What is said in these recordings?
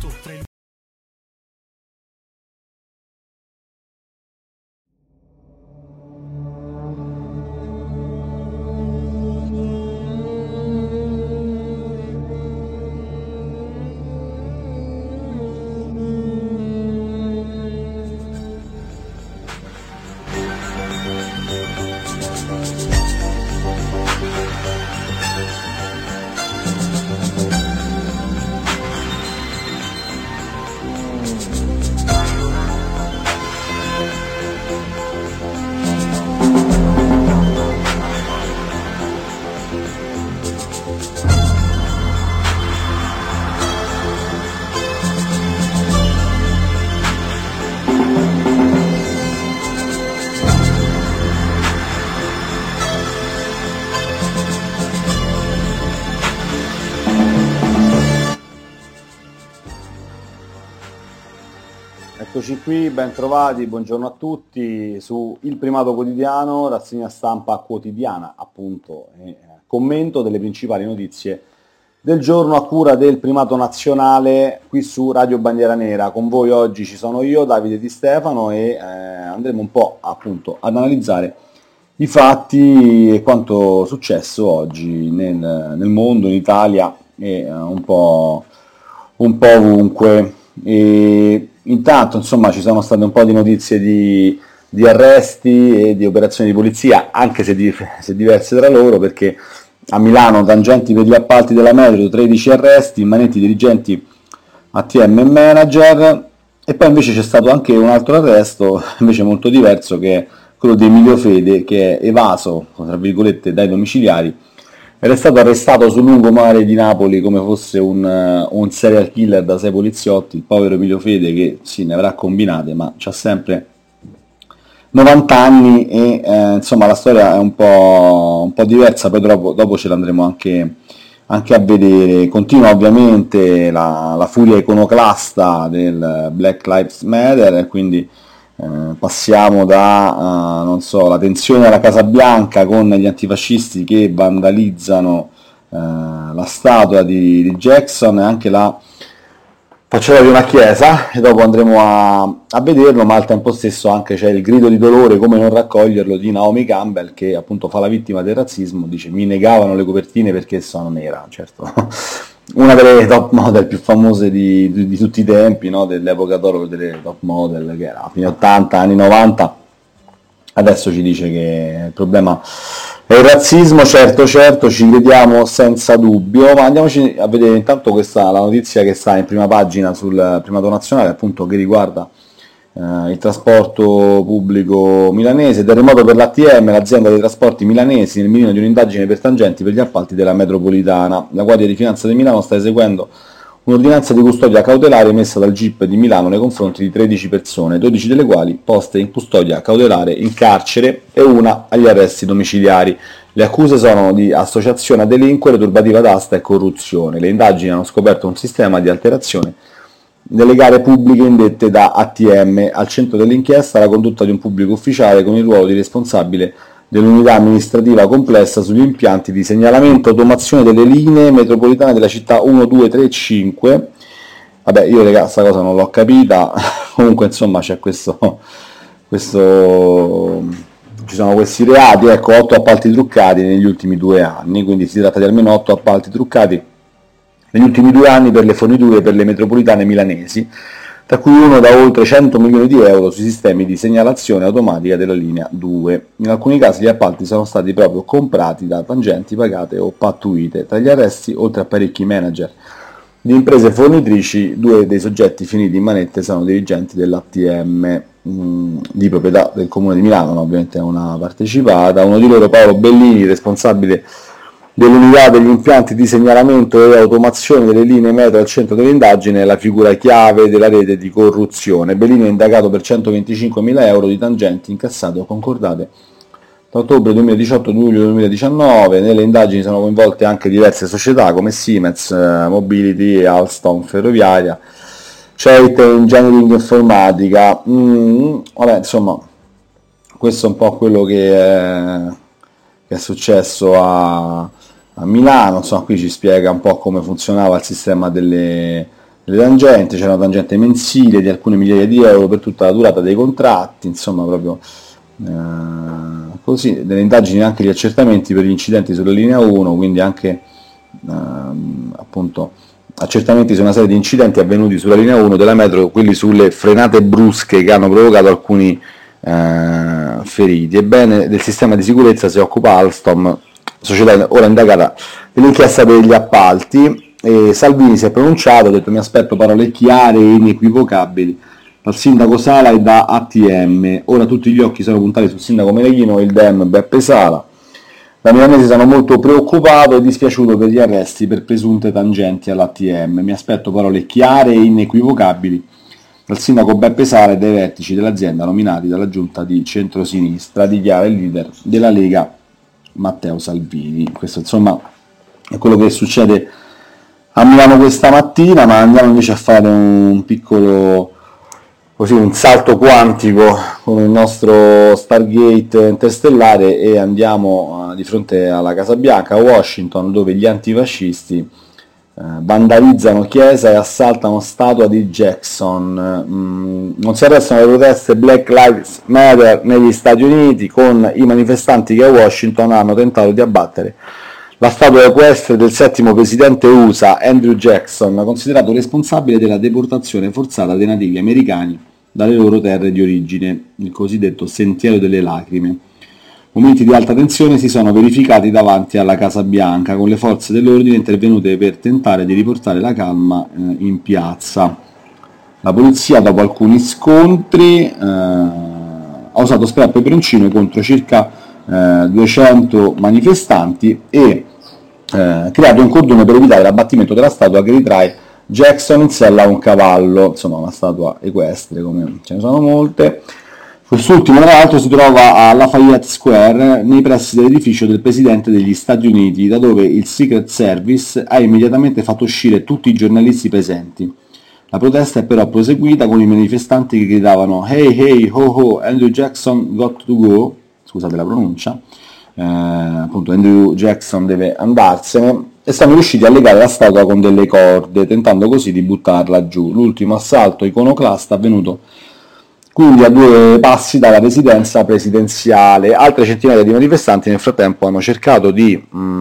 Eccoci qui, ben trovati, buongiorno a tutti su Il Primato Quotidiano, rassegna stampa quotidiana appunto, commento delle principali notizie del giorno a cura del Primato Nazionale qui su Radio Bandiera Nera. Con voi oggi ci sono io, Davide Di Stefano, e andremo un po' appunto ad analizzare i fatti e quanto successo oggi nel mondo, in Italia e un po' ovunque. E intanto insomma ci sono state un po' di notizie di arresti e di operazioni di polizia, anche se diverse tra loro, perché a Milano tangenti per gli appalti della metro, 13 arresti, immanenti dirigenti ATM e manager, e poi invece c'è stato anche un altro arresto invece molto diverso, che è quello di Emilio Fede, che è evaso tra virgolette dai domiciliari ed è stato arrestato sul lungomare di Napoli come fosse un serial killer da 6 poliziotti. Il povero Emilio Fede, che sì, ne avrà combinate, ma c'ha sempre 90 anni e insomma la storia è un po' diversa, poi dopo ce l'andremo anche a vedere. Continua ovviamente la furia iconoclasta del Black Lives Matter, e quindi passiamo da la tensione alla Casa Bianca con gli antifascisti che vandalizzano la statua di Jackson e anche la facciata di una chiesa, e dopo andremo a vederlo, ma al tempo stesso anche c'è il grido di dolore, come non raccoglierlo, di Naomi Campbell, che appunto fa la vittima del razzismo. Dice: mi negavano le copertine perché sono nera. Certo, una delle top model più famose di tutti i tempi, no? Dell'epoca d'oro delle top model, che era a fine 80, anni 90, adesso ci dice che il problema è il razzismo. Certo, ci crediamo senza dubbio, ma andiamoci a vedere intanto la notizia che sta in prima pagina sul Primato Nazionale, appunto, che riguarda il trasporto pubblico milanese. Terremoto per l'ATM, l'azienda dei trasporti milanesi nel mirino di un'indagine per tangenti per gli appalti della metropolitana. La Guardia di Finanza di Milano sta eseguendo un'ordinanza di custodia cautelare emessa dal GIP di Milano nei confronti di 13 persone, 12 delle quali poste in custodia cautelare in carcere e una agli arresti domiciliari. Le accuse sono di associazione a delinquere, turbativa d'asta e corruzione. Le indagini hanno scoperto un sistema di alterazione delle gare pubbliche indette da ATM. Al centro dell'inchiesta la condotta di un pubblico ufficiale con il ruolo di responsabile dell'unità amministrativa complessa sugli impianti di segnalamento e automazione delle linee metropolitane della città 1, 2, 3 e 5. Vabbè, io ragazzi questa cosa non l'ho capita, comunque insomma c'è ci sono questi reati, ecco, 8 appalti truccati negli ultimi 2 anni, quindi si tratta di almeno 8 appalti truccati negli ultimi 2 anni per le forniture per le metropolitane milanesi, tra cui uno da oltre 100 milioni di euro sui sistemi di segnalazione automatica della linea 2. In alcuni casi gli appalti sono stati proprio comprati da tangenti pagate o pattuite. Tra gli arresti, oltre a parecchi manager di imprese fornitrici, 2 dei soggetti finiti in manette sono dirigenti dell'ATM di proprietà del Comune di Milano, ovviamente è una partecipata. Uno di loro, Paolo Bellini, responsabile dell'unità degli impianti di segnalamento e automazione delle linee metro al centro dell'indagine, è la figura chiave della rete di corruzione. Bellini è indagato per 125.000 euro di tangenti incassate o concordate tra ottobre 2018 e luglio 2019. Nelle indagini sono coinvolte anche diverse società come Siemens Mobility, Alstom Ferroviaria, Ceite Engineering Informatica. Vabbè, insomma, questo è un po' quello che è successo a Milano. Insomma, qui ci spiega un po' come funzionava il sistema delle le tangenti, c'era una tangente mensile di alcune migliaia di euro per tutta la durata dei contratti, insomma proprio così, delle indagini e anche gli accertamenti per gli incidenti sulla linea 1, quindi anche appunto accertamenti su una serie di incidenti avvenuti sulla linea 1 della metro, quelli sulle frenate brusche che hanno provocato alcuni feriti. Ebbene, del sistema di sicurezza si occupa Alstom, società ora indagata dell'inchiesta degli appalti, e Salvini si è pronunciato, ha detto: mi aspetto parole chiare e inequivocabili dal sindaco Sala e da ATM, ora tutti gli occhi sono puntati sul sindaco Meneghino e il Dem Beppe Sala. Da milanese sono molto preoccupato e dispiaciuto per gli arresti per presunte tangenti all'ATM, mi aspetto parole chiare e inequivocabili dal sindaco Beppe Sala e dai vertici dell'azienda nominati dalla giunta di centrosinistra, dichiara il leader della Lega Matteo Salvini. Questo insomma è quello che succede a Milano questa mattina, ma andiamo invece a fare un piccolo, così, un salto quantico con il nostro Stargate interstellare e andiamo di fronte alla Casa Bianca a Washington, dove gli antifascisti vandalizzano chiesa e assaltano statua di Jackson. Non si arrestano le proteste Black Lives Matter negli Stati Uniti, con i manifestanti che a Washington hanno tentato di abbattere la statua equestre del settimo presidente USA Andrew Jackson, considerato responsabile della deportazione forzata dei nativi americani dalle loro terre di origine, il cosiddetto Sentiero delle Lacrime. Momenti di alta tensione si sono verificati davanti alla Casa Bianca, con le forze dell'ordine intervenute per tentare di riportare la calma in piazza. La polizia, dopo alcuni scontri, ha usato spray a peperoncino contro circa 200 manifestanti e creato un cordone per evitare l'abbattimento della statua che ritrae Jackson in sella a un cavallo, insomma una statua equestre, come ce ne sono molte. Quest'ultimo tra l'altro si trova a Lafayette Square, nei pressi dell'edificio del Presidente degli Stati Uniti, da dove il Secret Service ha immediatamente fatto uscire tutti i giornalisti presenti. La protesta è però proseguita con i manifestanti che gridavano "Hey hey ho ho, Andrew Jackson got to go", scusate la pronuncia, appunto Andrew Jackson deve andarsene, e sono riusciti a legare la statua con delle corde, tentando così di buttarla giù. L'ultimo assalto iconoclasta avvenuto quindi a 2 passi dalla residenza presidenziale. Altre centinaia di manifestanti nel frattempo hanno cercato di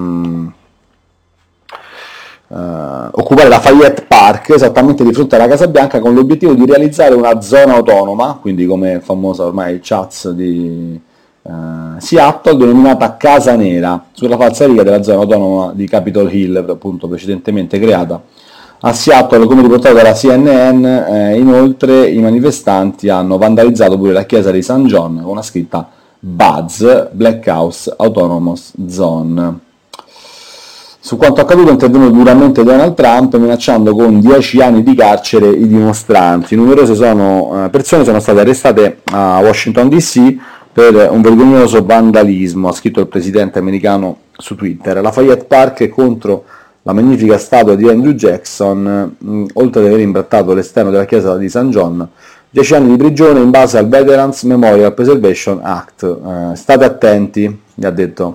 occupare la Lafayette Park, esattamente di fronte alla Casa Bianca, con l'obiettivo di realizzare una zona autonoma, quindi come famosa ormai Chats di Seattle, denominata Casa Nera, sulla falsariga della zona autonoma di Capitol Hill, appunto precedentemente creata a Seattle, come riportato dalla CNN. Inoltre i manifestanti hanno vandalizzato pure la chiesa di St. John con una scritta "Buzz, Black House Autonomous Zone". Su quanto accaduto è intervenuto duramente Donald Trump, minacciando con 10 anni di carcere i dimostranti. Numerose persone sono state arrestate a Washington DC per un vergognoso vandalismo, ha scritto il presidente americano su Twitter. La Lafayette Park è contro la magnifica statua di Andrew Jackson, oltre ad aver imbrattato l'esterno della chiesa di St. John, 10 anni di prigione in base al Veterans Memorial Preservation Act. State attenti, gli ha detto,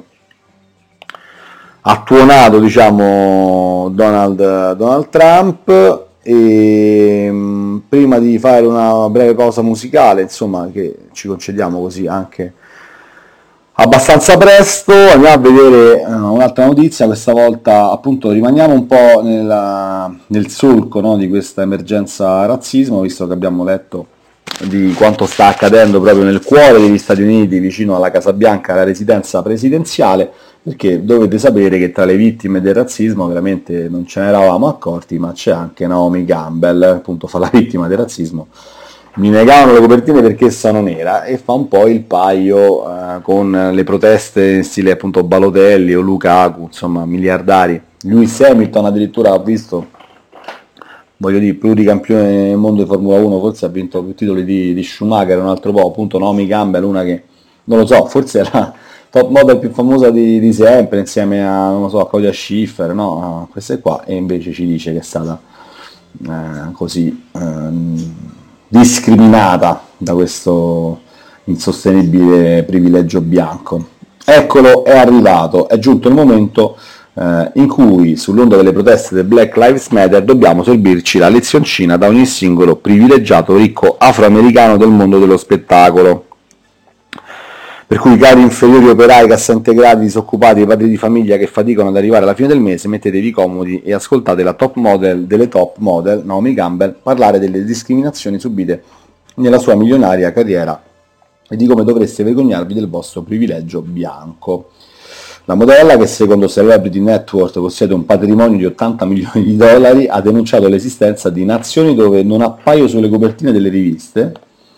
ha tuonato, diciamo, Donald Trump. E prima di fare una breve pausa musicale, insomma, che ci concediamo così anche abbastanza presto, andiamo a vedere un'altra notizia. Questa volta appunto rimaniamo un po' nel solco, no, di questa emergenza razzismo, visto che abbiamo letto di quanto sta accadendo proprio nel cuore degli Stati Uniti, vicino alla Casa Bianca, alla residenza presidenziale, perché dovete sapere che tra le vittime del razzismo veramente non ce ne eravamo accorti, ma c'è anche Naomi Campbell, appunto fa la vittima del razzismo. Mi negavano le copertine perché sono nera, e fa un po' il paio con le proteste in stile appunto Balotelli o Lukaku, insomma miliardari. Lewis Hamilton addirittura ha visto, voglio dire, pluricampione nel mondo di Formula 1, forse ha vinto più titoli di Schumacher, un altro po', appunto Naomi Campbell, una che, non lo so, forse era top model più famosa di sempre, insieme a, non lo so, a Claudia Schiffer, no? Questa qua, e invece ci dice che è stata così discriminata da questo insostenibile privilegio bianco. Eccolo, è arrivato, è giunto il momento in cui sull'onda delle proteste del Black Lives Matter dobbiamo sorbirci la lezioncina da ogni singolo privilegiato ricco afroamericano del mondo dello spettacolo. Per cui, cari inferiori operai, cassaintegrati, disoccupati e padri di famiglia che faticano ad arrivare alla fine del mese, mettetevi comodi e ascoltate la top model delle top model, Naomi Campbell, parlare delle discriminazioni subite nella sua milionaria carriera e di come dovreste vergognarvi del vostro privilegio bianco. La modella, che secondo Celebrity Network possiede un patrimonio di 80 milioni di dollari, ha denunciato l'esistenza di nazioni dove non appaio sulle copertine delle riviste.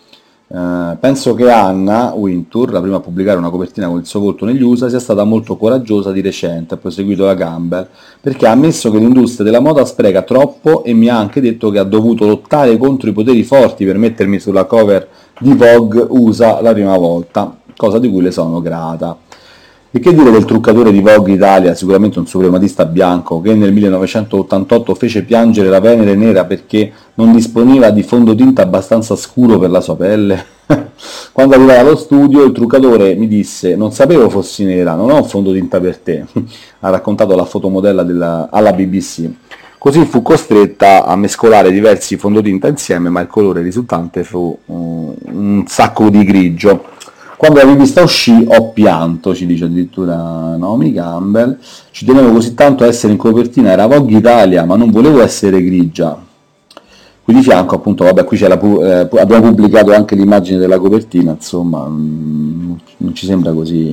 Penso che Anna Wintour, la prima a pubblicare una copertina con il suo volto negli USA, sia stata molto coraggiosa di recente, ha proseguito la Campbell, perché ha ammesso che l'industria della moda spreca troppo e mi ha anche detto che ha dovuto lottare contro i poteri forti per mettermi sulla cover di Vogue USA la prima volta, cosa di cui le sono grata. E che dire del truccatore di Vogue Italia, sicuramente un suprematista bianco, che nel 1988 fece piangere la Venere nera perché non disponeva di fondotinta abbastanza scuro per la sua pelle? Quando arrivai allo studio il truccatore mi disse: non sapevo fossi nera, non ho un fondotinta per te, ha raccontato la fotomodella alla BBC. Così fu costretta a mescolare diversi fondotinta insieme, ma il colore risultante fu un sacco di grigio. Quando la rivista uscì ho pianto, ci dice addirittura Naomi Campbell, ci tenevo così tanto a essere in copertina, era Vogue Italia, ma non volevo essere grigia. Qui di fianco appunto, vabbè, qui abbiamo pubblicato anche l'immagine della copertina, insomma, non ci sembra così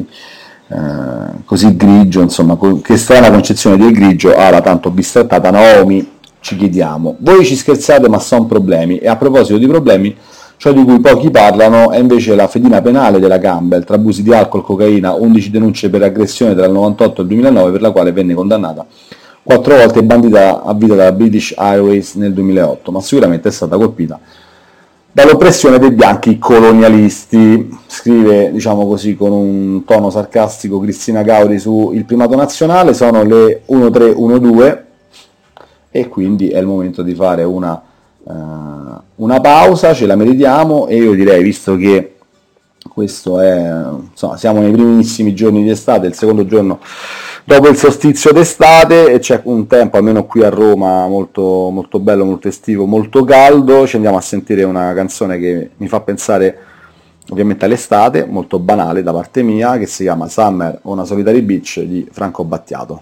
grigio, insomma, che strana concezione del grigio ha la tanto bistrattata Naomi, ci chiediamo. Voi ci scherzate ma sono problemi, e a proposito di problemi, ciò di cui pochi parlano è invece la fedina penale della Campbell, tra abusi di alcol, cocaina, 11 denunce per aggressione tra il 98 e il 2009, per la quale venne condannata 4 volte e bandita a vita dalla British Airways nel 2008, ma sicuramente è stata colpita dall'oppressione dei bianchi colonialisti. Scrive, diciamo così, con un tono sarcastico Cristina Gauri su Il Primato Nazionale. Sono le 13:12 e quindi è il momento di fare una pausa, ce la meritiamo, e io direi, visto che questo è, insomma, siamo nei primissimi giorni di estate, il secondo giorno dopo il solstizio d'estate, e c'è un tempo, almeno qui a Roma, molto, molto bello, molto estivo, molto caldo, ci andiamo a sentire una canzone che mi fa pensare ovviamente all'estate, molto banale da parte mia, che si chiama Summer on a Solitary Beach di Franco Battiato.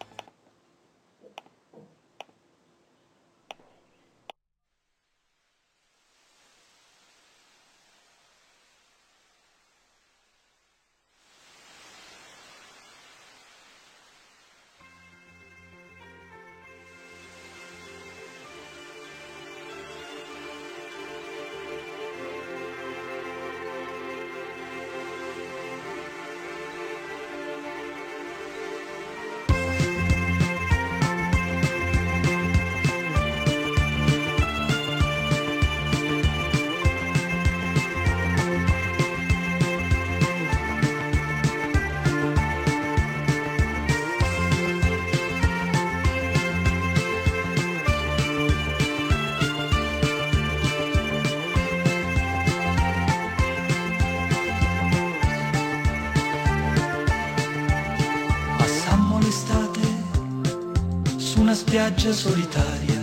Spiaggia solitaria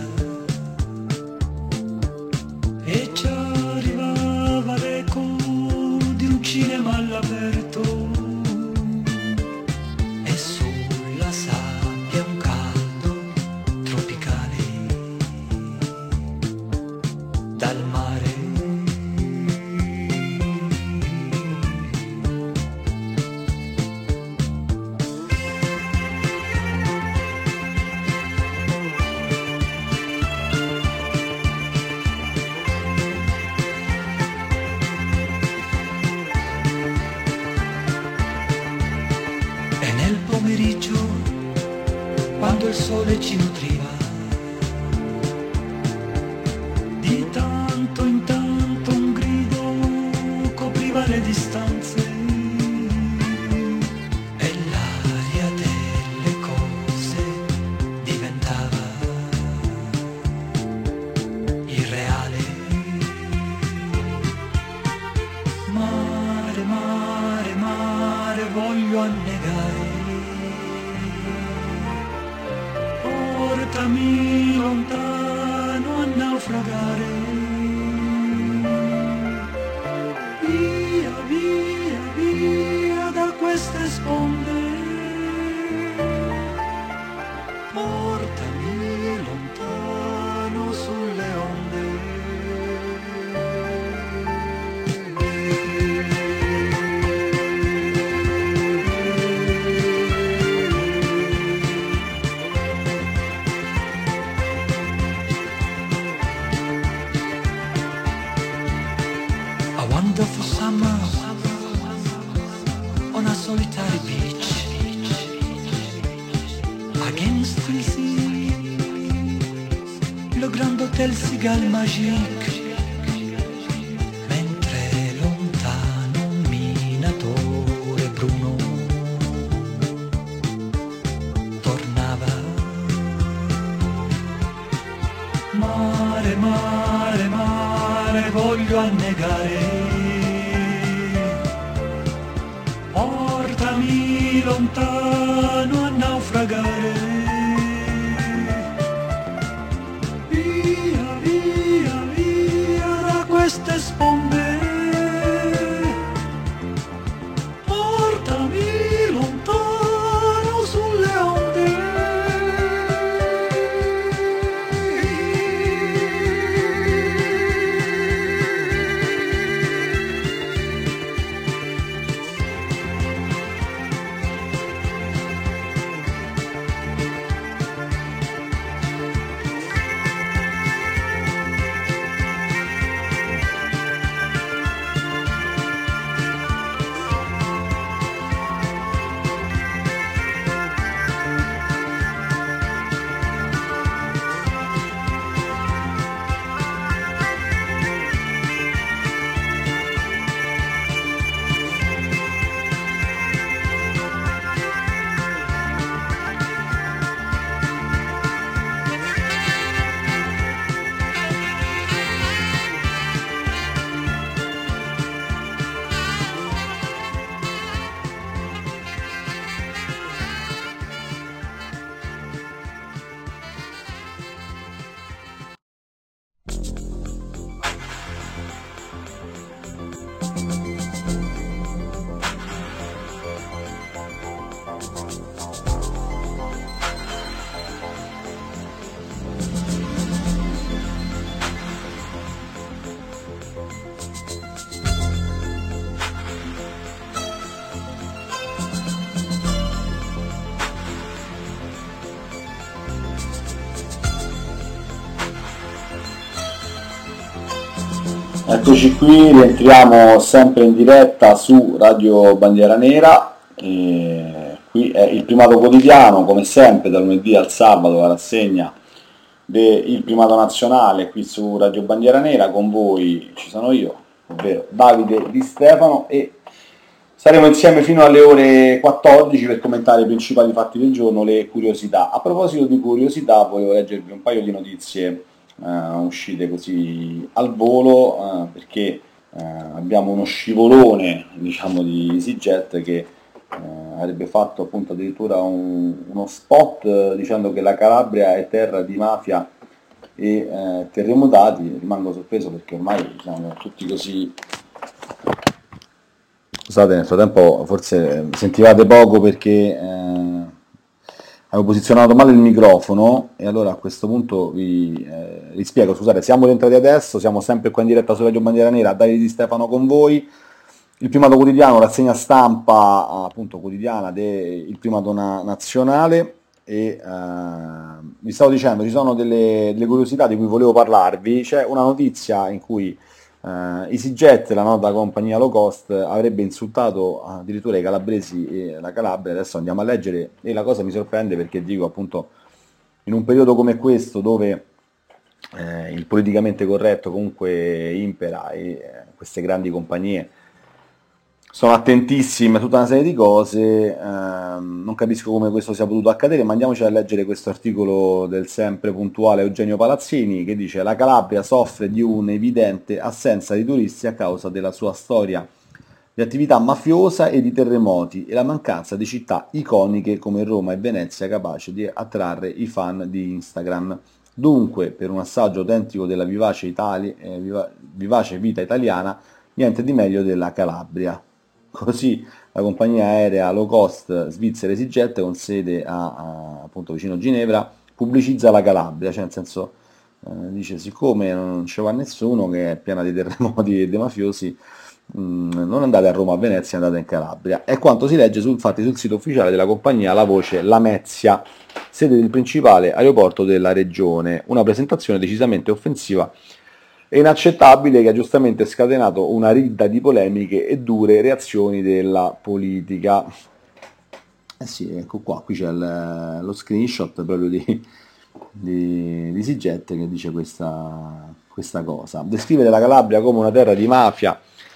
e ci arrivava l'eco di un cinema all'aperto e sulla sabbia un caldo tropicale dal mare. Quando il sole ci nutriva, di tanto in tanto un grido copriva le distanze e l'aria delle cose diventava irreale. Mare, mare, mare, voglio annegare annegare. Via, via, via da queste sponde, portami lontano sulle onde. A wonderful summer on a solitary beach against the sea, le grand hôtel Cigale Magique, mentre lontano un minatore bruno tornava. Mare, mare, mare, voglio annegare. Portami lontano a naufragare. Via, via, via da queste sponde, portami lontano sulle onde. Eccoci qui, rientriamo sempre in diretta su Radio Bandiera Nera. Qui è il Primato Quotidiano, come sempre, dal lunedì al sabato, la rassegna del Primato Nazionale qui su Radio Bandiera Nera. Con voi ci sono io, ovvero Davide Di Stefano, e saremo insieme fino alle ore 14 per commentare i principali fatti del giorno, le curiosità. A proposito di curiosità, volevo leggervi un paio di notizie uscite così al volo, perché abbiamo uno scivolone, diciamo, di EasyJet che avrebbe fatto appunto addirittura uno spot dicendo che la Calabria è terra di mafia e terremotati. Rimango sorpreso perché ormai siamo tutti così. Scusate, nel frattempo forse sentivate poco perché avevo posizionato male il microfono, e allora a questo punto vi spiego. Scusate, siamo rientrati adesso, siamo sempre qua in diretta su Radio Bandiera Nera, Davide Di Stefano con voi. Il Primato Quotidiano, rassegna stampa appunto quotidiana del Primato Nazionale, e vi stavo dicendo, ci sono delle curiosità di cui volevo parlarvi. C'è una notizia in cui EasyJet, la nota compagnia low cost, avrebbe insultato addirittura i calabresi e la Calabria. Adesso andiamo a leggere, e la cosa mi sorprende perché dico appunto in un periodo come questo dove il politicamente corretto comunque impera e queste grandi compagnie sono attentissime a tutta una serie di cose, non capisco come questo sia potuto accadere, ma andiamoci a leggere questo articolo del sempre puntuale Eugenio Palazzini, che dice: la Calabria soffre di un'evidente assenza di turisti a causa della sua storia di attività mafiosa e di terremoti e la mancanza di città iconiche come Roma e Venezia capaci di attrarre i fan di Instagram. Dunque, per un assaggio autentico della vivace vita italiana, niente di meglio della Calabria. Così la compagnia aerea low cost svizzera EasyJet, con sede appunto vicino Ginevra, pubblicizza la Calabria, cioè nel senso dice siccome non ci va nessuno che è piena di terremoti e dei mafiosi, non andate a Roma o a Venezia, andate in Calabria. È quanto si legge infatti sul sito ufficiale della compagnia La Voce Lamezia, sede del principale aeroporto della regione. Una presentazione decisamente offensiva e inaccettabile che ha giustamente scatenato una ridda di polemiche e dure reazioni della politica. Eh sì, ecco qua, qui c'è lo screenshot proprio di EasyJet che dice questa cosa. Descrivere la Calabria come una terra di mafia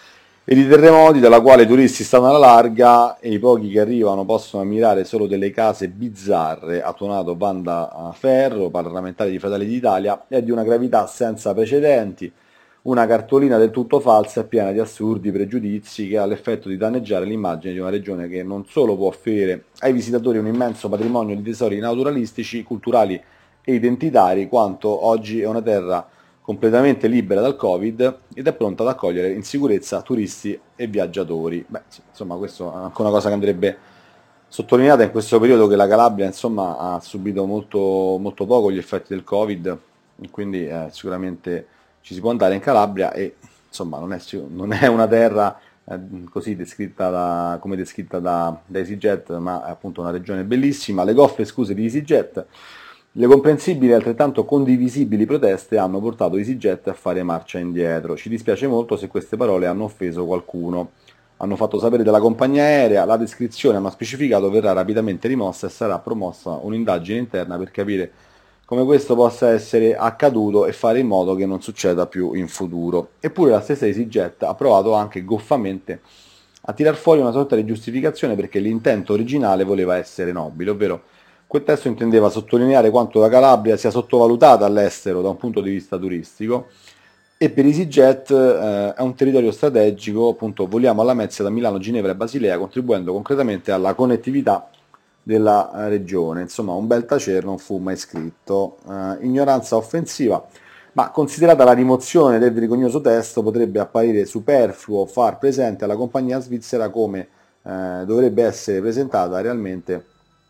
e di terremoti dalla quale i turisti stanno alla larga e i pochi che arrivano possono ammirare solo delle case bizzarre, ha tuonato Wanda Ferro, parlamentare di Fratelli d'Italia, è di una gravità senza precedenti, una cartolina del tutto falsa e piena di assurdi pregiudizi che ha l'effetto di danneggiare l'immagine di una regione che non solo può offrire ai visitatori un immenso patrimonio di tesori naturalistici, culturali e identitari, quanto oggi è una terra completamente libera dal Covid ed è pronta ad accogliere in sicurezza turisti e viaggiatori. Beh, sì, insomma, questo è anche una cosa che andrebbe sottolineata in questo periodo, che la Calabria insomma ha subito molto, molto poco gli effetti del Covid, e quindi sicuramente ci si può andare in Calabria e insomma non è una terra così descritta come descritta da EasyJet, ma è appunto una regione bellissima. Le goffre scuse di EasyJet, le comprensibili e altrettanto condivisibili proteste hanno portato EasyJet a fare marcia indietro. Ci dispiace molto se queste parole hanno offeso qualcuno. Hanno fatto sapere della compagnia aerea, la descrizione hanno specificato verrà rapidamente rimossa e sarà promossa un'indagine interna per capire come questo possa essere accaduto e fare in modo che non succeda più in futuro. Eppure la stessa EasyJet ha provato anche goffamente a tirar fuori una sorta di giustificazione perché l'intento originale voleva essere nobile, ovvero quel testo intendeva sottolineare quanto la Calabria sia sottovalutata all'estero da un punto di vista turistico e per EasyJet è un territorio strategico, appunto voliamo alla Lamezia da Milano, Ginevra e Basilea, contribuendo concretamente alla connettività della regione. Insomma, un bel tacer non fu mai scritto. Ignoranza offensiva, ma considerata la rimozione del vergognoso testo potrebbe apparire superfluo far presente alla compagnia svizzera come dovrebbe essere presentata realmente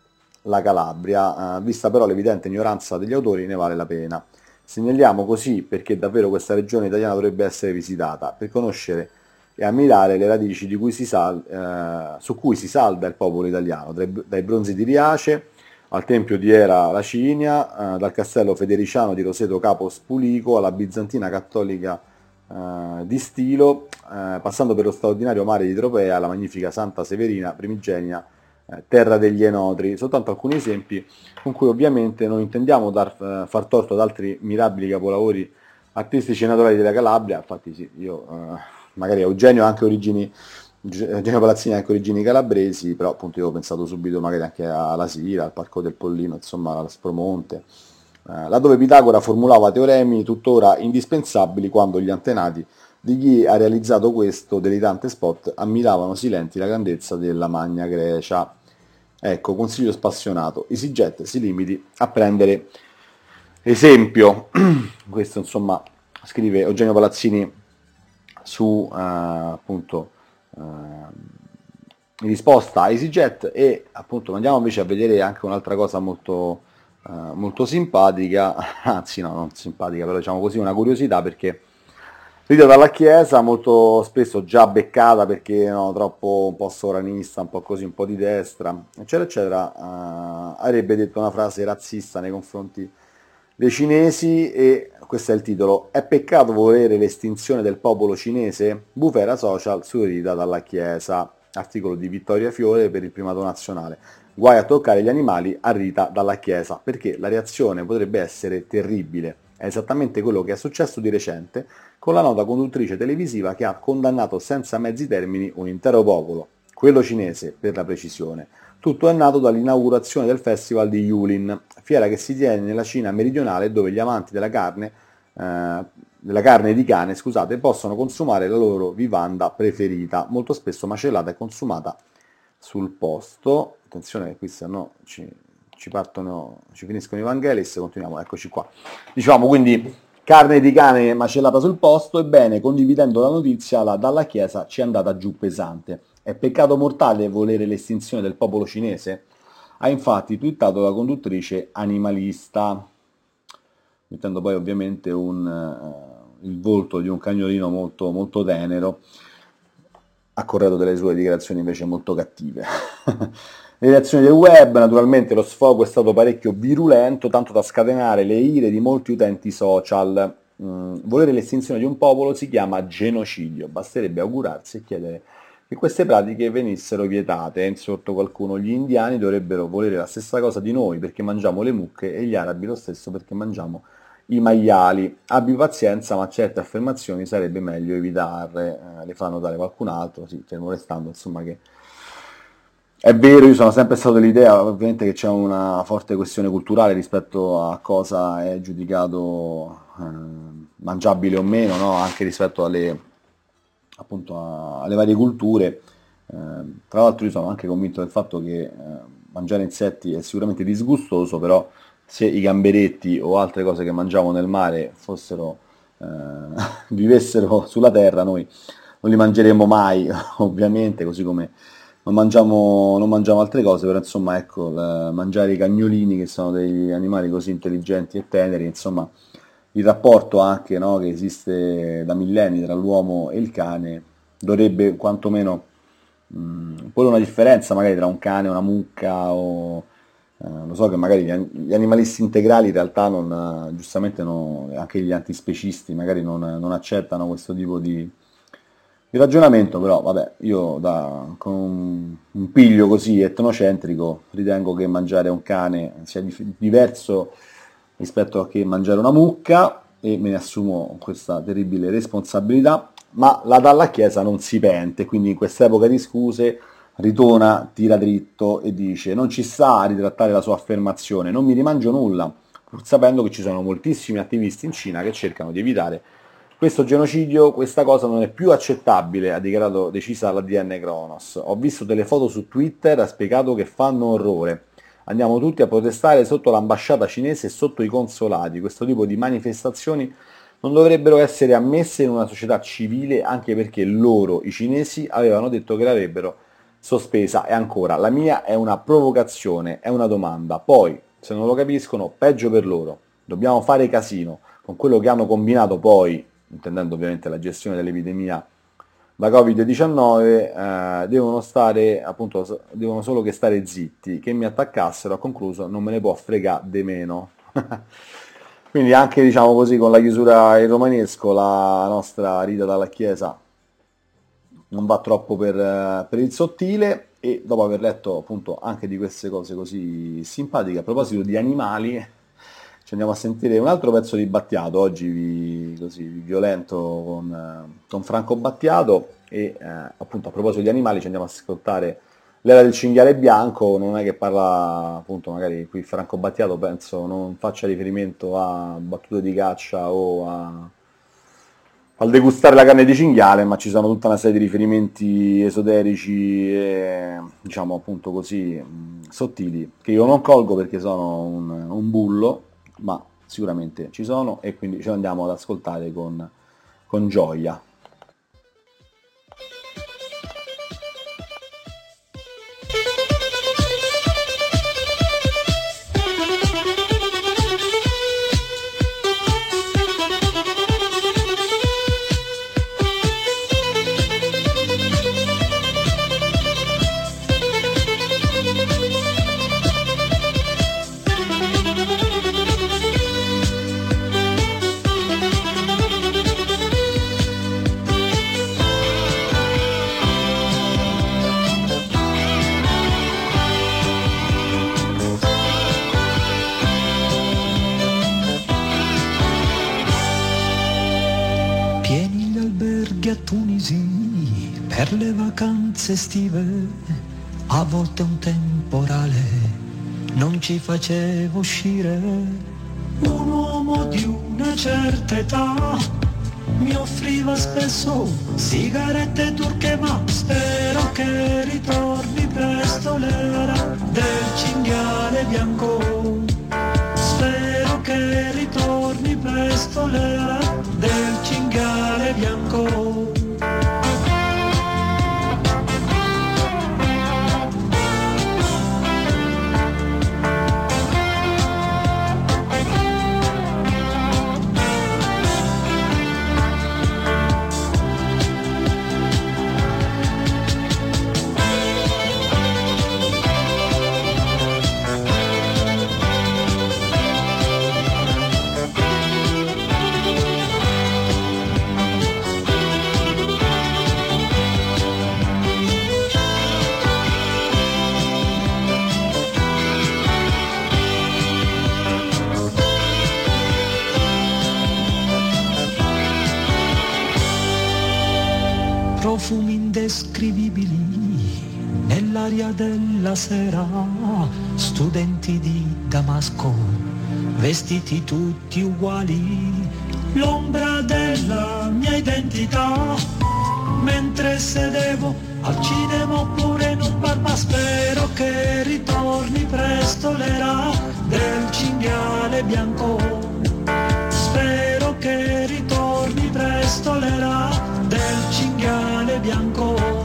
la Calabria, vista però l'evidente ignoranza degli autori ne vale la pena. Segnaliamo così perché davvero questa regione italiana dovrebbe essere visitata, per conoscere e ammirare le radici su cui si salda il popolo italiano, dai bronzi di Riace al tempio di Era Lacinia, dal castello federiciano di Roseto Capo Spulico alla bizantina cattolica di Stilo, passando per lo straordinario mare di Tropea, la magnifica Santa Severina Primigenia, terra degli Enotri, soltanto alcuni esempi con cui ovviamente non intendiamo far torto ad altri mirabili capolavori artistici e naturali della Calabria. Infatti sì, io magari Eugenio Palazzini ha anche origini calabresi, però appunto io ho pensato subito magari anche alla Sira, al Parco del Pollino, insomma al Spromonte, laddove Pitagora formulava teoremi tuttora indispensabili quando gli antenati di chi ha realizzato questo delirante spot ammiravano silenti la grandezza della Magna Grecia. Ecco, consiglio spassionato, EasyJet si limiti a prendere esempio. Questo insomma scrive Eugenio Palazzini su appunto in risposta a EasyJet. E appunto andiamo invece a vedere anche un'altra cosa molto simpatica, anzi no, non simpatica, però diciamo così una curiosità, perché Rita dalla Chiesa, molto spesso già beccata perché no, troppo un po' sovranista, un po' così, un po' di destra, eccetera, eccetera, avrebbe detto una frase razzista nei confronti dei cinesi e questo è il titolo: è peccato volere l'estinzione del popolo cinese? Bufera social su Rita dalla Chiesa, articolo di Vittoria Fiore per il Primato Nazionale. Guai a toccare gli animali a Rita dalla Chiesa, perché la reazione potrebbe essere terribile. È esattamente quello che è successo di recente con la nota conduttrice televisiva che ha condannato senza mezzi termini un intero popolo, quello cinese per la precisione. Tutto è nato dall'inaugurazione del festival di Yulin, fiera che si tiene nella Cina meridionale, dove gli amanti della carne di cane, scusate, possono consumare la loro vivanda preferita, molto spesso macellata e consumata sul posto. Attenzione che qui se no ci ci finiscono i Vangelis, continuiamo, eccoci qua. Diciamo quindi carne di cane macellata sul posto, ebbene condividendo la notizia dalla Chiesa ci è andata giù pesante. È peccato mortale volere l'estinzione del popolo cinese? Ha infatti twittato la conduttrice animalista, mettendo poi ovviamente il volto di un cagnolino molto, molto tenero, a corredo delle sue dichiarazioni invece molto cattive. Le reazioni del web, naturalmente lo sfogo è stato parecchio virulento, tanto da scatenare le ire di molti utenti social. Volere l'estinzione di un popolo si chiama genocidio, basterebbe augurarsi e chiedere che queste pratiche venissero vietate. È insorto qualcuno: gli indiani dovrebbero volere la stessa cosa di noi perché mangiamo le mucche e gli arabi lo stesso perché mangiamo i maiali. Abbi pazienza, ma certe affermazioni sarebbe meglio evitarle. Le fa notare qualcun altro, sì, fermo restando insomma che è vero. Io sono sempre stato dell'idea ovviamente che c'è una forte questione culturale rispetto a cosa è giudicato mangiabile o meno, no? Anche rispetto alle varie culture. Tra l'altro io sono anche convinto del fatto che mangiare insetti è sicuramente disgustoso, però se i gamberetti o altre cose che mangiamo nel mare vivessero sulla terra, noi non li mangeremmo mai, ovviamente, così come non mangiamo altre cose, però insomma ecco, mangiare i cagnolini, che sono degli animali così intelligenti e teneri, insomma il rapporto anche, no, che esiste da millenni tra l'uomo e il cane dovrebbe quantomeno porre una differenza magari tra un cane e una mucca, o lo so che magari gli animalisti integrali in realtà giustamente anche gli antispecisti magari non accettano questo tipo di ragionamento, però vabbè, io con un piglio così etnocentrico ritengo che mangiare un cane sia diverso rispetto a che mangiare una mucca, e me ne assumo questa terribile responsabilità, ma la Dalla Chiesa non si pente, quindi in quest'epoca di scuse ritorna, tira dritto e dice: non ci sta a ritrattare la sua affermazione, non mi rimangio nulla, pur sapendo che ci sono moltissimi attivisti in Cina che cercano di evitare questo genocidio. Questa cosa non è più accettabile, ha dichiarato decisa l'ADN Kronos. Ho visto delle foto su Twitter, ha spiegato che fanno orrore. Andiamo tutti a protestare sotto l'ambasciata cinese e sotto i consolati. Questo tipo di manifestazioni non dovrebbero essere ammesse in una società civile, anche perché loro, i cinesi, avevano detto che l'avrebbero sospesa. E ancora, la mia è una provocazione, è una domanda. Poi, se non lo capiscono, peggio per loro. Dobbiamo fare casino con quello che hanno combinato poi, intendendo ovviamente la gestione dell'epidemia da Covid-19, devono solo che stare zitti, che mi attaccassero, ha concluso, non me ne può fregare de meno. Quindi anche, diciamo così, con la chiusura in romanesco, la nostra Rita Dalla Chiesa non va troppo per il sottile, e dopo aver letto appunto anche di queste cose così simpatiche, a proposito di animali, ci andiamo a sentire un altro pezzo di Battiato. Oggi vi violento con Franco Battiato, e appunto a proposito di animali ci andiamo a ascoltare L'era del cinghiale bianco. Non è che parla, appunto, magari qui Franco Battiato penso non faccia riferimento a battute di caccia o al degustare la carne di cinghiale, ma ci sono tutta una serie di riferimenti esoterici e, diciamo appunto così, sottili, che io non colgo perché sono un bullo, ma sicuramente ci sono, e quindi ce lo andiamo ad ascoltare con gioia. Per le vacanze estive, a volte un temporale non ci faceva uscire. Un uomo di una certa età mi offriva spesso sigarette turche, ma spero che ritorni presto l'era del cinghiale bianco. Spero che ritorni presto l'era del cinghiale bianco. Profumi indescrivibili nell'aria della sera, studenti di Damasco, vestiti tutti uguali, l'ombra della mia identità, mentre sedevo al cinema oppure in un bar, ma spero che ritorni presto l'era del cinghiale bianco. Spero che ritorni presto l'era del cinghiale bianco.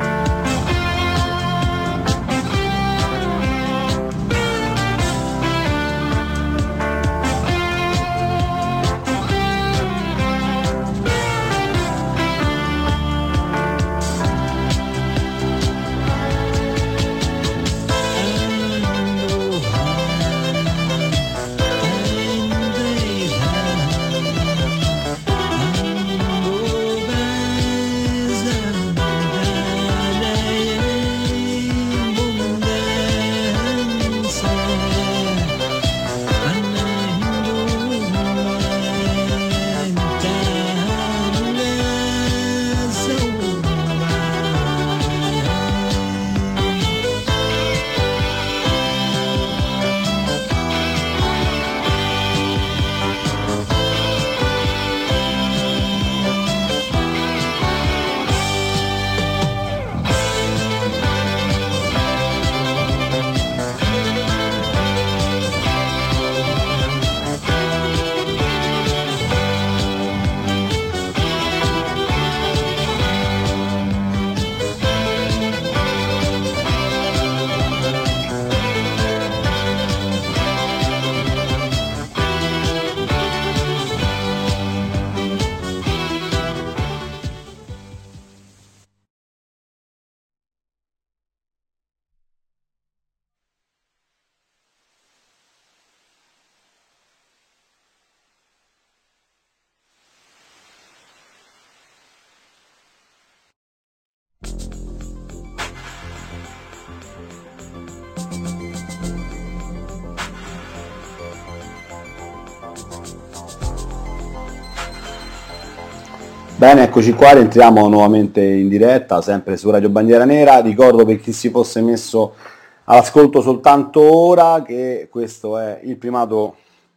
Bene, eccoci qua, rientriamo nuovamente in diretta, sempre su Radio Bandiera Nera. Ricordo per chi si fosse messo all'ascolto soltanto ora che questo è il Primato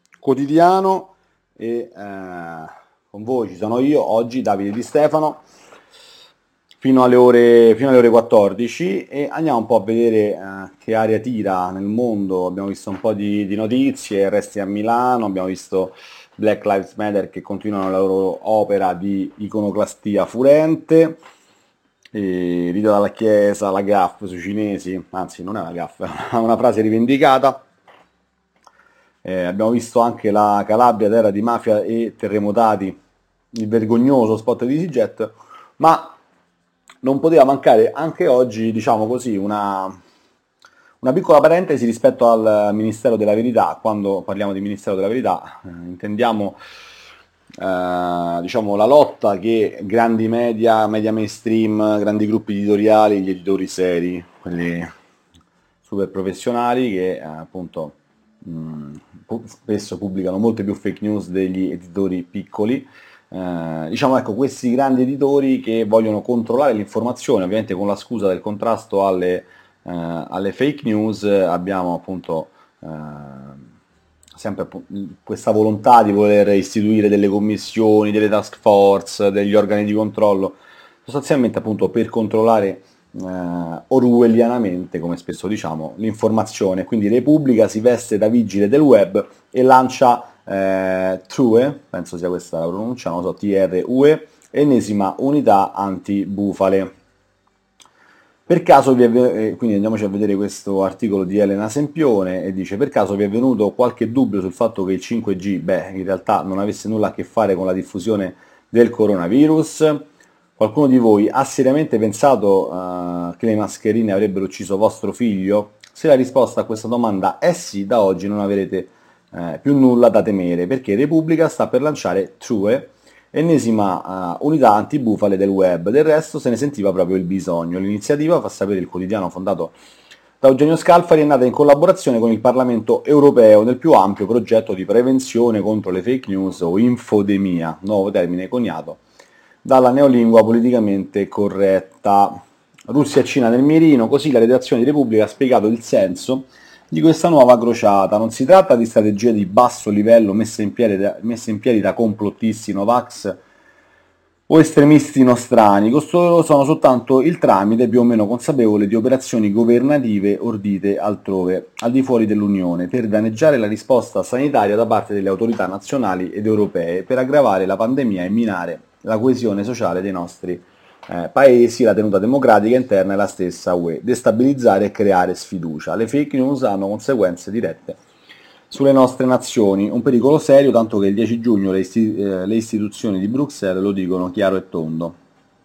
Quotidiano e con voi ci sono io, oggi Davide Di Stefano, fino alle ore 14 e andiamo un po' a vedere che aria tira nel mondo. Abbiamo visto un po' di notizie, arresti a Milano, abbiamo visto Black Lives Matter che continuano la loro opera di iconoclastia furente, e rito dalla Chiesa, la gaffe sui cinesi, anzi non è una gaffe, è una frase rivendicata. Abbiamo visto anche la Calabria, terra di mafia e terremotati, il vergognoso spot di EasyJet, ma non poteva mancare anche oggi, diciamo così, una piccola parentesi rispetto al Ministero della Verità. Quando parliamo di Ministero della Verità intendiamo diciamo la lotta che grandi media mainstream, grandi gruppi editoriali, gli editori seri, quelli super professionali che appunto spesso pubblicano molte più fake news degli editori piccoli. Diciamo, ecco, questi grandi editori che vogliono controllare l'informazione, ovviamente con la scusa del contrasto alle fake news. Abbiamo appunto sempre questa volontà di voler istituire delle commissioni, delle task force, degli organi di controllo, sostanzialmente appunto per controllare orwellianamente, come spesso diciamo, l'informazione. Quindi Repubblica si veste da vigile del web e lancia TRUE, penso sia questa la pronuncia, non lo so, TRUE, ennesima unità anti-bufale. Per caso quindi andiamoci a vedere questo articolo di Elena Sempione e dice: per caso vi è venuto qualche dubbio sul fatto che il 5G, in realtà non avesse nulla a che fare con la diffusione del coronavirus? Qualcuno di voi ha seriamente pensato che le mascherine avrebbero ucciso vostro figlio? Se la risposta a questa domanda è sì, da oggi non avrete più nulla da temere, perché Repubblica sta per lanciare TRUE, ennesima unità antibufale del web. Del resto se ne sentiva proprio il bisogno. L'iniziativa, fa sapere il quotidiano fondato da Eugenio Scalfari, è nata in collaborazione con il Parlamento europeo nel più ampio progetto di prevenzione contro le fake news o infodemia, nuovo termine coniato dalla neolingua politicamente corretta. Russia e Cina nel mirino, così la redazione di Repubblica ha spiegato il senso di questa nuova crociata. Non si tratta di strategie di basso livello messe in piedi da complottisti Novax o estremisti nostrani, costoro sono soltanto il tramite più o meno consapevole di operazioni governative ordite altrove, al di fuori dell'Unione, per danneggiare la risposta sanitaria da parte delle autorità nazionali ed europee, per aggravare la pandemia e minare la coesione sociale dei nostri paesi, la tenuta democratica interna e la stessa UE, destabilizzare e creare sfiducia. Le fake news hanno conseguenze dirette sulle nostre nazioni, un pericolo serio, tanto che il 10 giugno le istituzioni di Bruxelles lo dicono chiaro e tondo.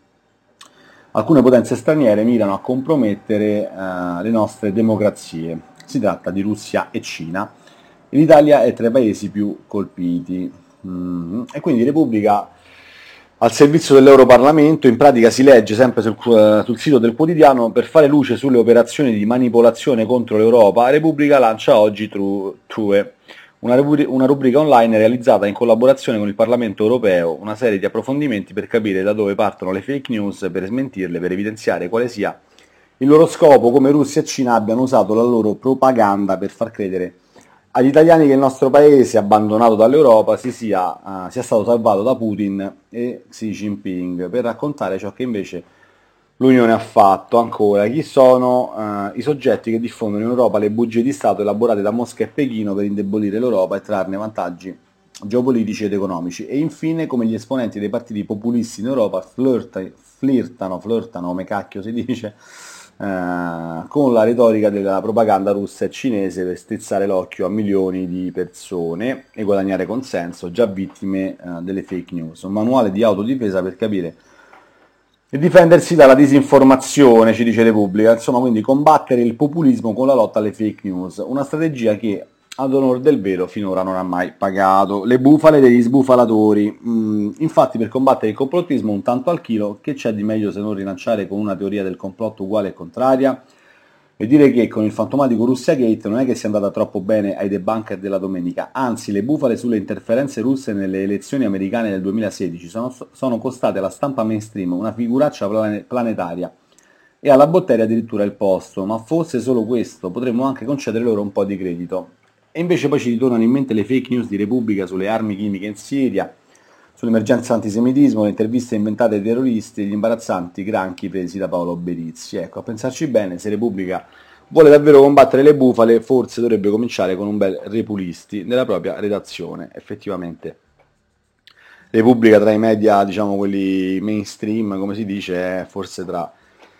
Alcune potenze straniere mirano a compromettere le nostre democrazie. Si tratta di Russia e Cina. L'Italia è tra i paesi più colpiti. E quindi Repubblica al servizio dell'Europarlamento, in pratica si legge sempre sul sito del quotidiano: per fare luce sulle operazioni di manipolazione contro l'Europa, Repubblica lancia oggi TRUE, una rubrica online realizzata in collaborazione con il Parlamento europeo, una serie di approfondimenti per capire da dove partono le fake news, per smentirle, per evidenziare quale sia il loro scopo, come Russia e Cina abbiano usato la loro propaganda per far credere agli italiani che il nostro paese, abbandonato dall'Europa, sia stato salvato da Putin e Xi Jinping, per raccontare ciò che invece l'Unione ha fatto. Ancora, chi sono i soggetti che diffondono in Europa le bugie di Stato elaborate da Mosca e Pechino per indebolire l'Europa e trarne vantaggi geopolitici ed economici? E infine, come gli esponenti dei partiti populisti in Europa flirtano, come cacchio si dice, con la retorica della propaganda russa e cinese per strizzare l'occhio a milioni di persone e guadagnare consenso, già vittime delle fake news. Un manuale di autodifesa per capire e difendersi dalla disinformazione, ci dice Repubblica. Insomma, quindi combattere il populismo con la lotta alle fake news, una strategia che, ad onor del vero, finora non ha mai pagato. Le bufale degli sbufalatori. Infatti, per combattere il complottismo un tanto al chilo, che c'è di meglio se non rilanciare con una teoria del complotto uguale e contraria? E dire che con il fantomatico Russia Gate non è che sia andata troppo bene ai debunker della domenica, anzi le bufale sulle interferenze russe nelle elezioni americane del 2016 sono costate alla stampa mainstream una figuraccia planetaria e alla Botteri addirittura il posto, ma fosse solo questo potremmo anche concedere loro un po' di credito. E invece poi ci ritornano in mente le fake news di Repubblica sulle armi chimiche in Siria, sull'emergenza antisemitismo, le interviste inventate ai terroristi e gli imbarazzanti granchi presi da Paolo Berizzi. Ecco, a pensarci bene, se Repubblica vuole davvero combattere le bufale, forse dovrebbe cominciare con un bel Repulisti nella propria redazione. Effettivamente Repubblica, tra i media, diciamo quelli mainstream, come si dice, è forse tra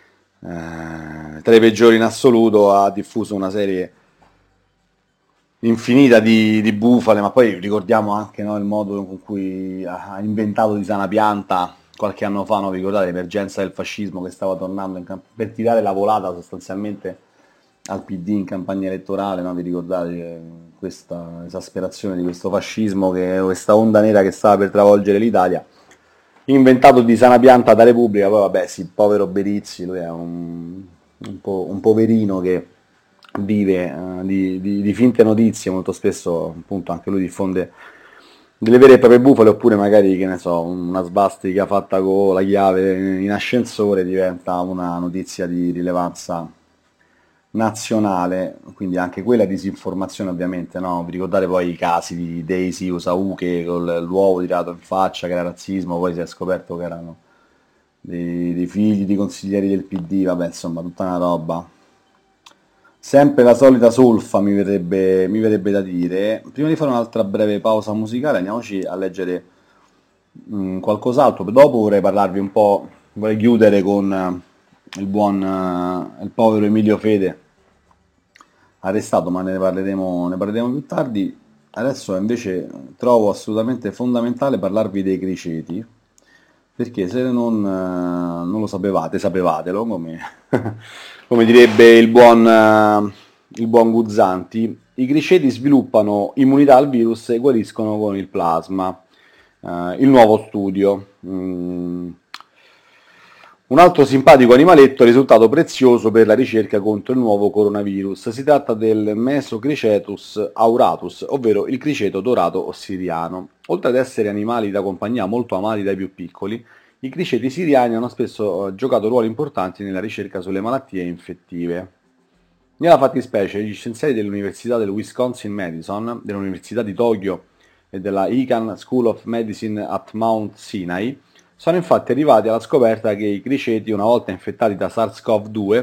i peggiori in assoluto. Ha diffuso una serie infinita di bufale, ma poi ricordiamo anche, no, il modo con cui ha inventato di sana pianta qualche anno fa, no? Vi ricordate l'emergenza del fascismo che stava tornando per tirare la volata sostanzialmente al PD in campagna elettorale, no? Vi ricordate questa esasperazione di questo fascismo, questa onda nera che stava per travolgere l'Italia, inventato di sana pianta da Repubblica? Poi vabbè, sì, il povero Berizzi, lui è un poverino che vive di finte notizie, molto spesso appunto anche lui diffonde delle vere e proprie bufale, oppure magari, che ne so, una svastica fatta con la chiave in ascensore diventa una notizia di rilevanza nazionale, quindi anche quella disinformazione ovviamente, no? Vi ricordate poi i casi di Daisy Usauke con l'uovo tirato in faccia, che era razzismo, poi si è scoperto che erano dei figli di consiglieri del PD, vabbè insomma tutta una roba. Sempre la solita solfa mi verrebbe da dire. Prima di fare un'altra breve pausa musicale andiamoci a leggere qualcos'altro. Dopo vorrei parlarvi un po', vorrei chiudere con il povero Emilio Fede, arrestato, ma ne parleremo più tardi. Adesso invece trovo assolutamente fondamentale parlarvi dei criceti, perché se non lo sapevatelo, come direbbe il buon Guzzanti, i criceti sviluppano immunità al virus e guariscono con il plasma. Il nuovo studio. Un altro simpatico animaletto risultato prezioso per la ricerca contro il nuovo coronavirus. Si tratta del Mesocricetus auratus, ovvero il criceto dorato ossiriano. Oltre ad essere animali da compagnia molto amati dai più piccoli, i criceti siriani hanno spesso giocato ruoli importanti nella ricerca sulle malattie infettive. Nella fattispecie, gli scienziati dell'Università del Wisconsin-Madison, dell'Università di Tokyo e della Icahn School of Medicine at Mount Sinai sono infatti arrivati alla scoperta che i criceti, una volta infettati da SARS-CoV-2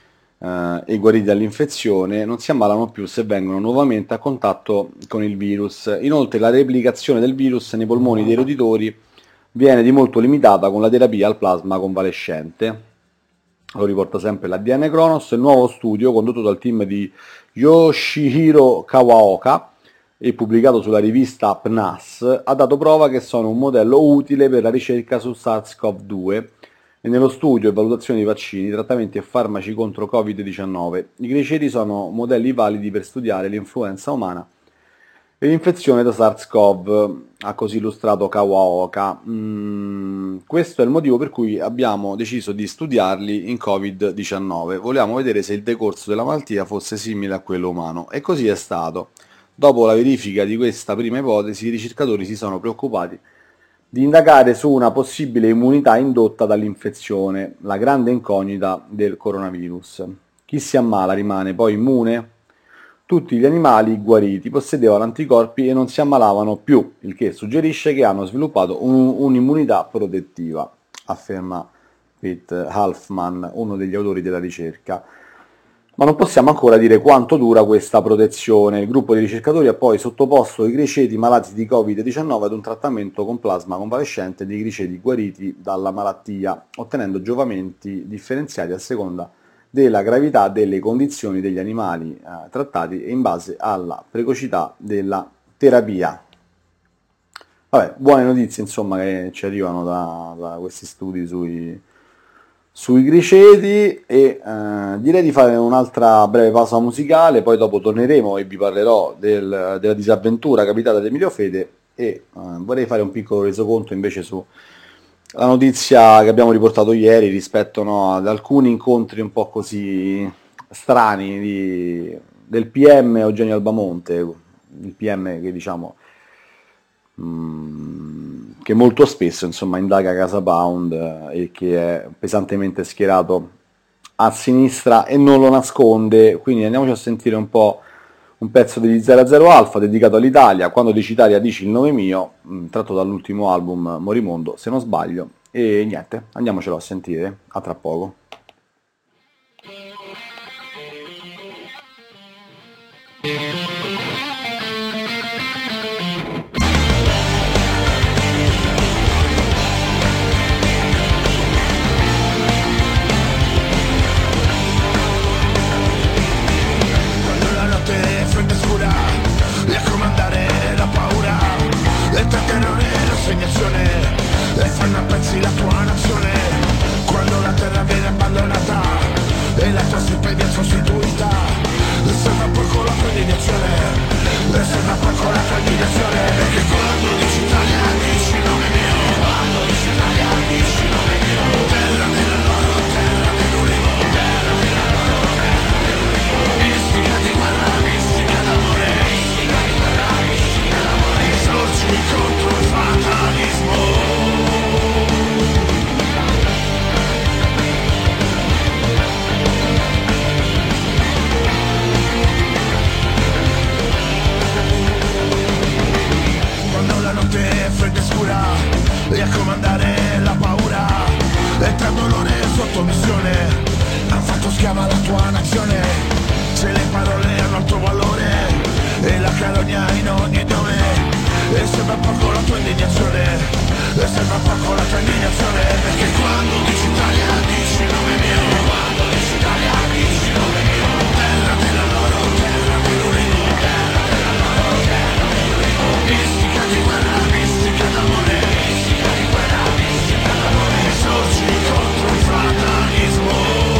e guariti dall'infezione, non si ammalano più se vengono nuovamente a contatto con il virus. Inoltre la replicazione del virus nei polmoni dei roditori viene di molto limitata con la terapia al plasma convalescente. Lo riporta sempre l'ADN Kronos. Il nuovo studio, condotto dal team di Yoshihiro Kawaoka e pubblicato sulla rivista PNAS, ha dato prova che sono un modello utile per la ricerca su SARS-CoV-2 e nello studio e valutazione di vaccini, trattamenti e farmaci contro Covid-19. I criceti sono modelli validi per studiare l'influenza umana e l'infezione da SARS-CoV, ha così illustrato Kawaoka. Questo è il motivo per cui abbiamo deciso di studiarli in Covid-19. Volevamo vedere se il decorso della malattia fosse simile a quello umano, e così è stato. Dopo la verifica di questa prima ipotesi, i ricercatori si sono preoccupati di indagare su una possibile immunità indotta dall'infezione, la grande incognita del coronavirus. Chi si ammala rimane poi immune? Tutti gli animali guariti possedevano anticorpi e non si ammalavano più, il che suggerisce che hanno sviluppato un'immunità protettiva, afferma Pete Halfman, uno degli autori della ricerca. Ma non possiamo ancora dire quanto dura questa protezione. Il gruppo di ricercatori ha poi sottoposto i criceti malati di Covid-19 ad un trattamento con plasma convalescente di criceti guariti dalla malattia, ottenendo giovamenti differenziati a seconda della gravità delle condizioni degli animali trattati e in base alla precocità della terapia. Vabbè, buone notizie insomma che ci arrivano da questi studi sui criceti, e direi di fare un'altra breve pausa musicale, poi dopo torneremo e vi parlerò della disavventura capitata ad Emilio Fede, e vorrei fare un piccolo resoconto invece su la notizia che abbiamo riportato ieri rispetto, no, ad alcuni incontri un po' così strani del PM Eugenio Albamonte, il PM che diciamo che molto spesso insomma indaga Casa Pound e che è pesantemente schierato a sinistra e non lo nasconde. Quindi andiamoci a sentire un po' un pezzo degli 00 Alfa dedicato all'Italia. Quando dici Italia dici il nome mio, tratto dall'ultimo album Morimondo se non sbaglio, e niente, andiamocelo a sentire, a tra poco. E fanno a pezzi la tua nazione quando la terra viene abbandonata e la tua stipendia è sostituita, serve poi con la predicazione. in ogni dove. E sembra poco la tua indignazione, e sembra poco la tua indignazione, perché quando dici Italia dici il nome mio, quando dici Italia dici il nome mio. Terra della loro, terra dell'Ulivo, terra della loro, terra dell'Ulivo. Mistica di guerra, mistica d'amore, mistica di guerra, mistica d'amore. Sorgi contro il fatalismo.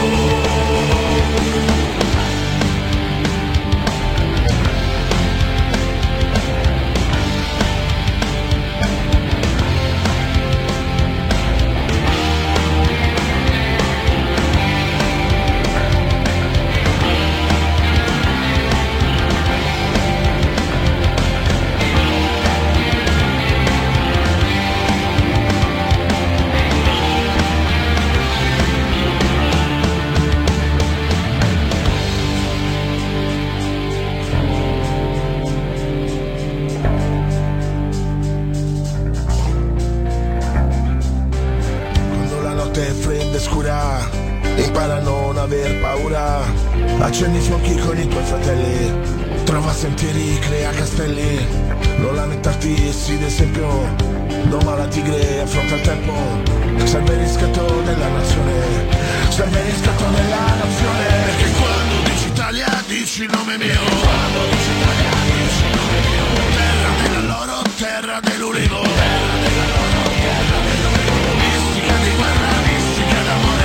Impara a non aver paura, accendi i fuochi con i tuoi fratelli, trova sentieri, crea castelli, non lamentarti, sii d'esempio, doma la tigre, affronta il tempo, serve il riscatto della nazione, serve il riscatto della nazione, perché quando dici Italia dici il nome mio, quando dici Italia dici il nome mio, terra della loro, terra dell'Ulivo, terra della loro, terra dell'Ulivo, mistica di guerra, mistica d'amore.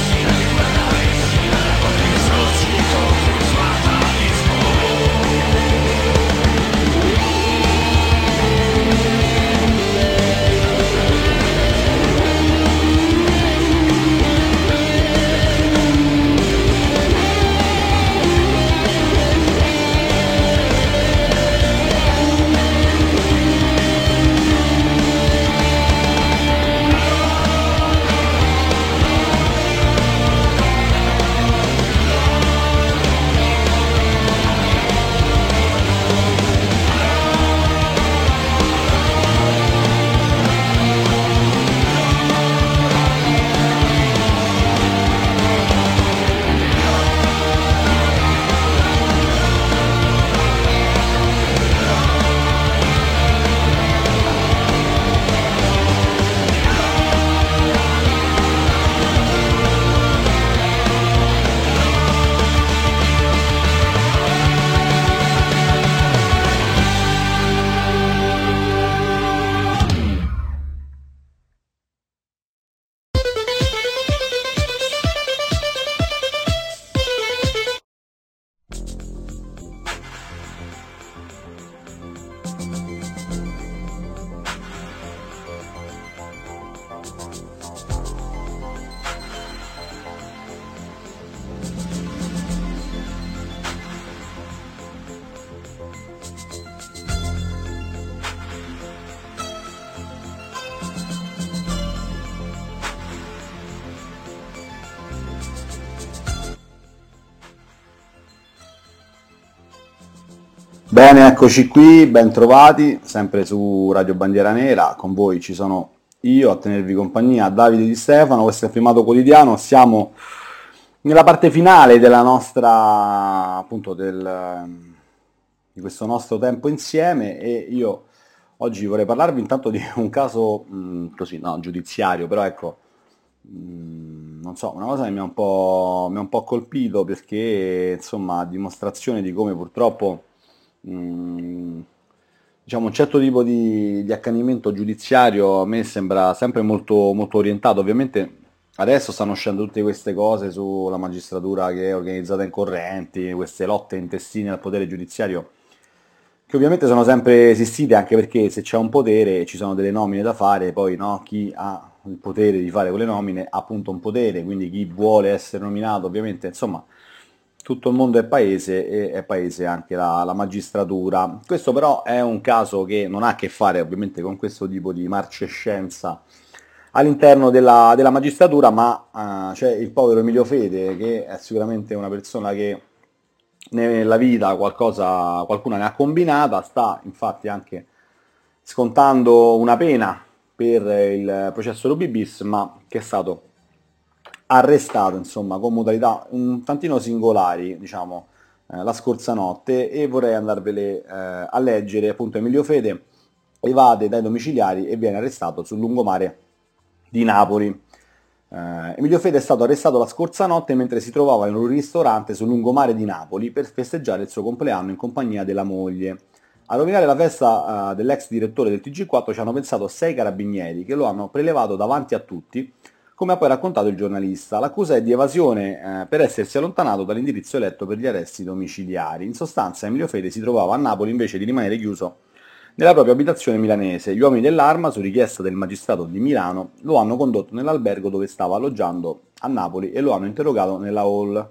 Bene, eccoci qui, ben trovati, sempre su Radio Bandiera Nera, con voi ci sono io a tenervi compagnia, Davide Di Stefano, questo è il Primato Quotidiano, siamo nella parte finale della nostra, appunto, di questo nostro tempo insieme e io oggi vorrei parlarvi intanto di un caso così, no, giudiziario, però ecco, non so, una cosa che mi ha un po' colpito perché, insomma, a dimostrazione di come purtroppo diciamo un certo tipo di accanimento giudiziario a me sembra sempre molto, molto orientato. Ovviamente adesso stanno uscendo tutte queste cose sulla magistratura che è organizzata in correnti, queste lotte intestine al potere giudiziario, che ovviamente sono sempre esistite, anche perché se c'è un potere ci sono delle nomine da fare, poi no, chi ha il potere di fare quelle nomine ha appunto un potere, quindi chi vuole essere nominato ovviamente, insomma, tutto il mondo è paese e è paese anche la magistratura. Questo però è un caso che non ha a che fare ovviamente con questo tipo di marcescenza all'interno della magistratura, ma c'è il povero Emilio Fede, che è sicuramente una persona che nella vita qualcuna ne ha combinata, sta infatti anche scontando una pena per il processo Ruby Bis, ma che è stato arrestato, insomma, con modalità un tantino singolari, diciamo, la scorsa notte, e vorrei andarvele a leggere. Appunto, Emilio Fede evade dai domiciliari e viene arrestato sul lungomare di Napoli. Emilio Fede è stato arrestato la scorsa notte mentre si trovava in un ristorante sul lungomare di Napoli per festeggiare il suo compleanno in compagnia della moglie. A rovinare la festa dell'ex direttore del TG4 ci hanno pensato 6 carabinieri che lo hanno prelevato davanti a tutti, come ha poi raccontato il giornalista. L'accusa è di evasione per essersi allontanato dall'indirizzo eletto per gli arresti domiciliari. In sostanza, Emilio Fede si trovava a Napoli invece di rimanere chiuso nella propria abitazione milanese. Gli uomini dell'Arma, su richiesta del magistrato di Milano, lo hanno condotto nell'albergo dove stava alloggiando a Napoli e lo hanno interrogato nella hall.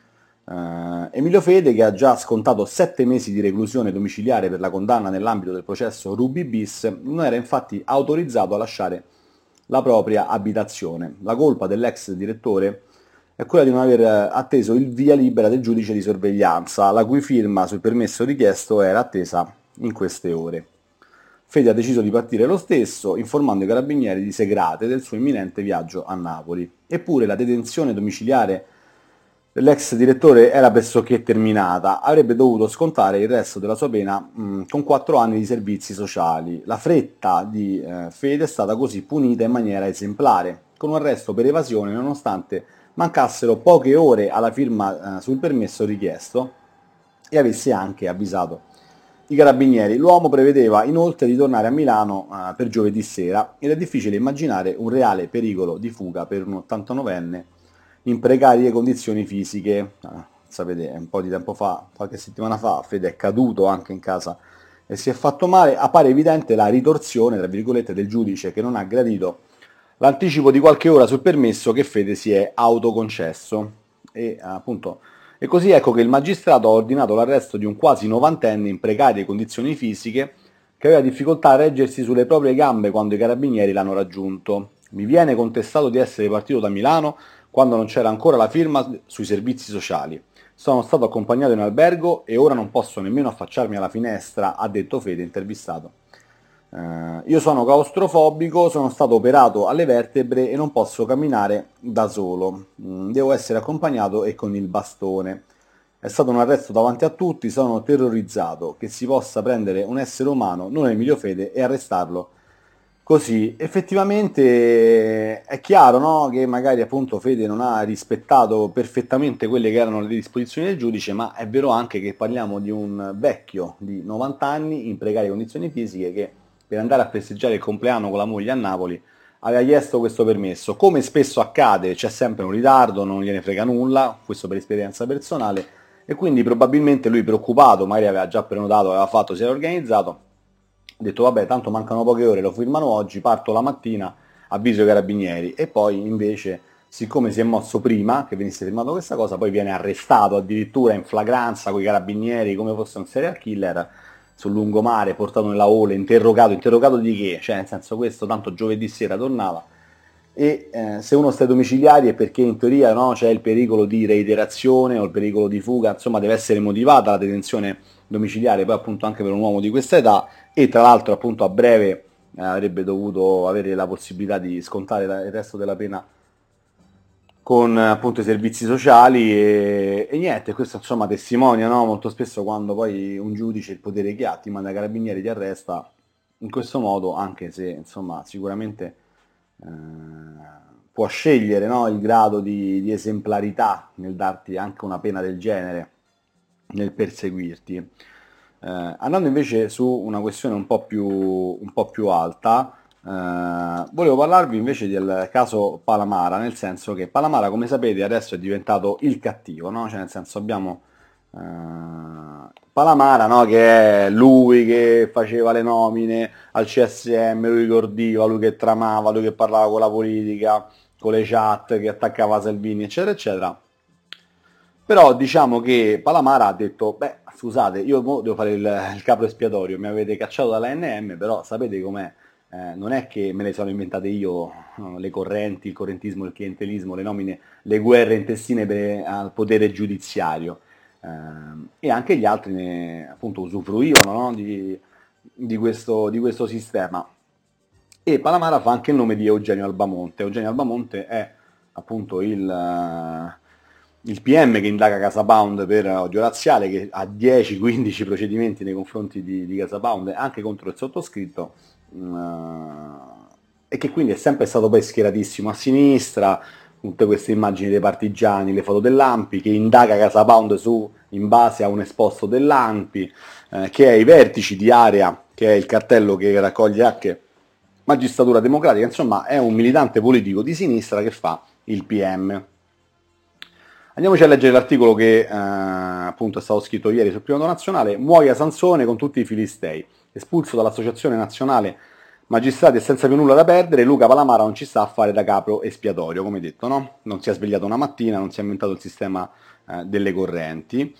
Emilio Fede, che ha già scontato 7 mesi di reclusione domiciliare per la condanna nell'ambito del processo Ruby bis, non era infatti autorizzato a lasciare la propria abitazione. La colpa dell'ex direttore è quella di non aver atteso il via libera del giudice di sorveglianza, la cui firma sul permesso richiesto era attesa in queste ore. Fede ha deciso di partire lo stesso, informando i carabinieri di Segrate del suo imminente viaggio a Napoli. Eppure la detenzione domiciliare dell'ex direttore era pressoché terminata, avrebbe dovuto scontare il resto della sua pena con 4 anni di servizi sociali. La fretta di Fede è stata così punita in maniera esemplare, con un arresto per evasione nonostante mancassero poche ore alla firma sul permesso richiesto e avesse anche avvisato i carabinieri. L'uomo prevedeva inoltre di tornare a Milano per giovedì sera ed è difficile immaginare un reale pericolo di fuga per un 89enne in precarie condizioni fisiche. Sapete, un po' di tempo fa, qualche settimana fa, Fede è caduto anche in casa e si è fatto male. Appare evidente la ritorsione, tra virgolette, del giudice che non ha gradito l'anticipo di qualche ora sul permesso che Fede si è autoconcesso. E così ecco che il magistrato ha ordinato l'arresto di un quasi novantenne in precarie condizioni fisiche che aveva difficoltà a reggersi sulle proprie gambe quando i carabinieri l'hanno raggiunto. Mi viene contestato di essere partito da Milano quando non c'era ancora la firma sui servizi sociali. Sono stato accompagnato in albergo e ora non posso nemmeno affacciarmi alla finestra, ha detto Fede intervistato. Io sono claustrofobico, sono stato operato alle vertebre e non posso camminare da solo. Devo essere accompagnato e con il bastone. È stato un arresto davanti a tutti, sono terrorizzato che si possa prendere un essere umano, non Emilio Fede, e arrestarlo così. Effettivamente è chiaro, no, che magari appunto Fede non ha rispettato perfettamente quelle che erano le disposizioni del giudice, ma è vero anche che parliamo di un vecchio di 90 anni in precarie condizioni fisiche che per andare a festeggiare il compleanno con la moglie a Napoli aveva chiesto questo permesso. Come spesso accade, c'è sempre un ritardo, non gliene frega nulla, questo per esperienza personale, e quindi probabilmente lui, preoccupato, magari aveva già prenotato, aveva fatto, si era organizzato, ha detto vabbè, tanto mancano poche ore, lo firmano oggi, parto la mattina, avviso i carabinieri. E poi invece, siccome si è mosso prima che venisse firmato questa cosa, poi viene arrestato addirittura in flagranza con i carabinieri come fosse un serial killer sul lungomare, portato nella hall, interrogato di che? Cioè, nel senso, questo tanto giovedì sera tornava. E se uno sta ai domiciliari è perché in teoria, no, c'è il pericolo di reiterazione o il pericolo di fuga, insomma deve essere motivata la detenzione domiciliare, poi appunto anche per un uomo di questa età, e tra l'altro appunto a breve avrebbe dovuto avere la possibilità di scontare il resto della pena con appunto i servizi sociali e niente. Questo insomma testimonia, no? Molto spesso quando poi un giudice, il potere che ha, ti manda ai carabinieri, ti arresta in questo modo, anche se insomma sicuramente può scegliere, no, il grado di esemplarità nel darti anche una pena del genere, nel perseguirti. Andando invece su una questione un po' più alta, volevo parlarvi invece del caso Palamara, nel senso che Palamara, come sapete, adesso è diventato il cattivo, no? Cioè, nel senso, abbiamo Palamara, no? Che è lui che faceva le nomine al CSM, lui che ordiva, lui che tramava, lui che parlava con la politica, con le chat, che attaccava Salvini, eccetera, eccetera. Però diciamo che Palamara ha detto, beh, scusate, io devo fare il capro espiatorio, mi avete cacciato dalla NM, però sapete com'è? Non è che me le sono inventate io, le correnti, il correntismo, il clientelismo, le nomine, le guerre intestine al potere giudiziario. E anche gli altri ne appunto usufruivano, no, di questo sistema. E Palamara fa anche il nome di Eugenio Albamonte. Eugenio Albamonte è appunto il PM che indaga CasaPound per odio razziale, che ha 10-15 procedimenti nei confronti di CasaPound, anche contro il sottoscritto, e che quindi è sempre stato poi schieratissimo a sinistra, tutte queste immagini dei partigiani, le foto dell'ANPI, che indaga CasaPound in base a un esposto dell'ANPI, che è ai vertici di Area, che è il cartello che raccoglie anche Magistratura Democratica, insomma è un militante politico di sinistra che fa il PM. Andiamoci a leggere l'articolo che appunto è stato scritto ieri sul Primato Nazionale. Muoia Sansone con tutti i filistei, espulso dall'Associazione Nazionale Magistrati e senza più nulla da perdere, Luca Palamara non ci sta a fare da capro espiatorio, come detto, no? Non si è svegliato una mattina, non si è inventato il sistema delle correnti,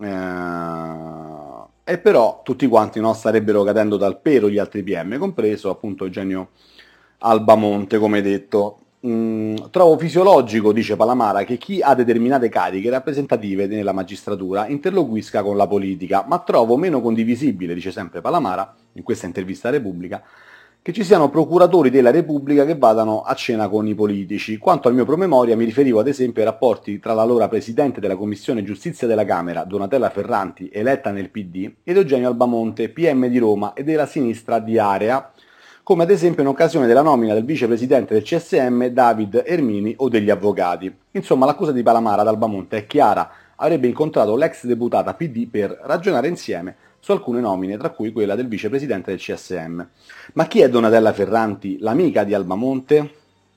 e però tutti quanti, no, starebbero cadendo dal pero gli altri PM, compreso appunto Eugenio Albamonte, come detto. Trovo fisiologico, dice Palamara, che chi ha determinate cariche rappresentative nella magistratura interloquisca con la politica, ma trovo meno condivisibile, dice sempre Palamara, in questa intervista a Repubblica, che ci siano procuratori della Repubblica che vadano a cena con i politici. Quanto al mio promemoria mi riferivo ad esempio ai rapporti tra l'allora Presidente della Commissione Giustizia della Camera, Donatella Ferranti, eletta nel PD, ed Eugenio Albamonte, PM di Roma e della sinistra di Area, come ad esempio in occasione della nomina del vicepresidente del CSM David Ermini o degli avvocati. Insomma, l'accusa di Palamara ad Albamonte è chiara: avrebbe incontrato l'ex deputata PD per ragionare insieme su alcune nomine, tra cui quella del vicepresidente del CSM. Ma chi è Donatella Ferranti, l'amica di Albamonte?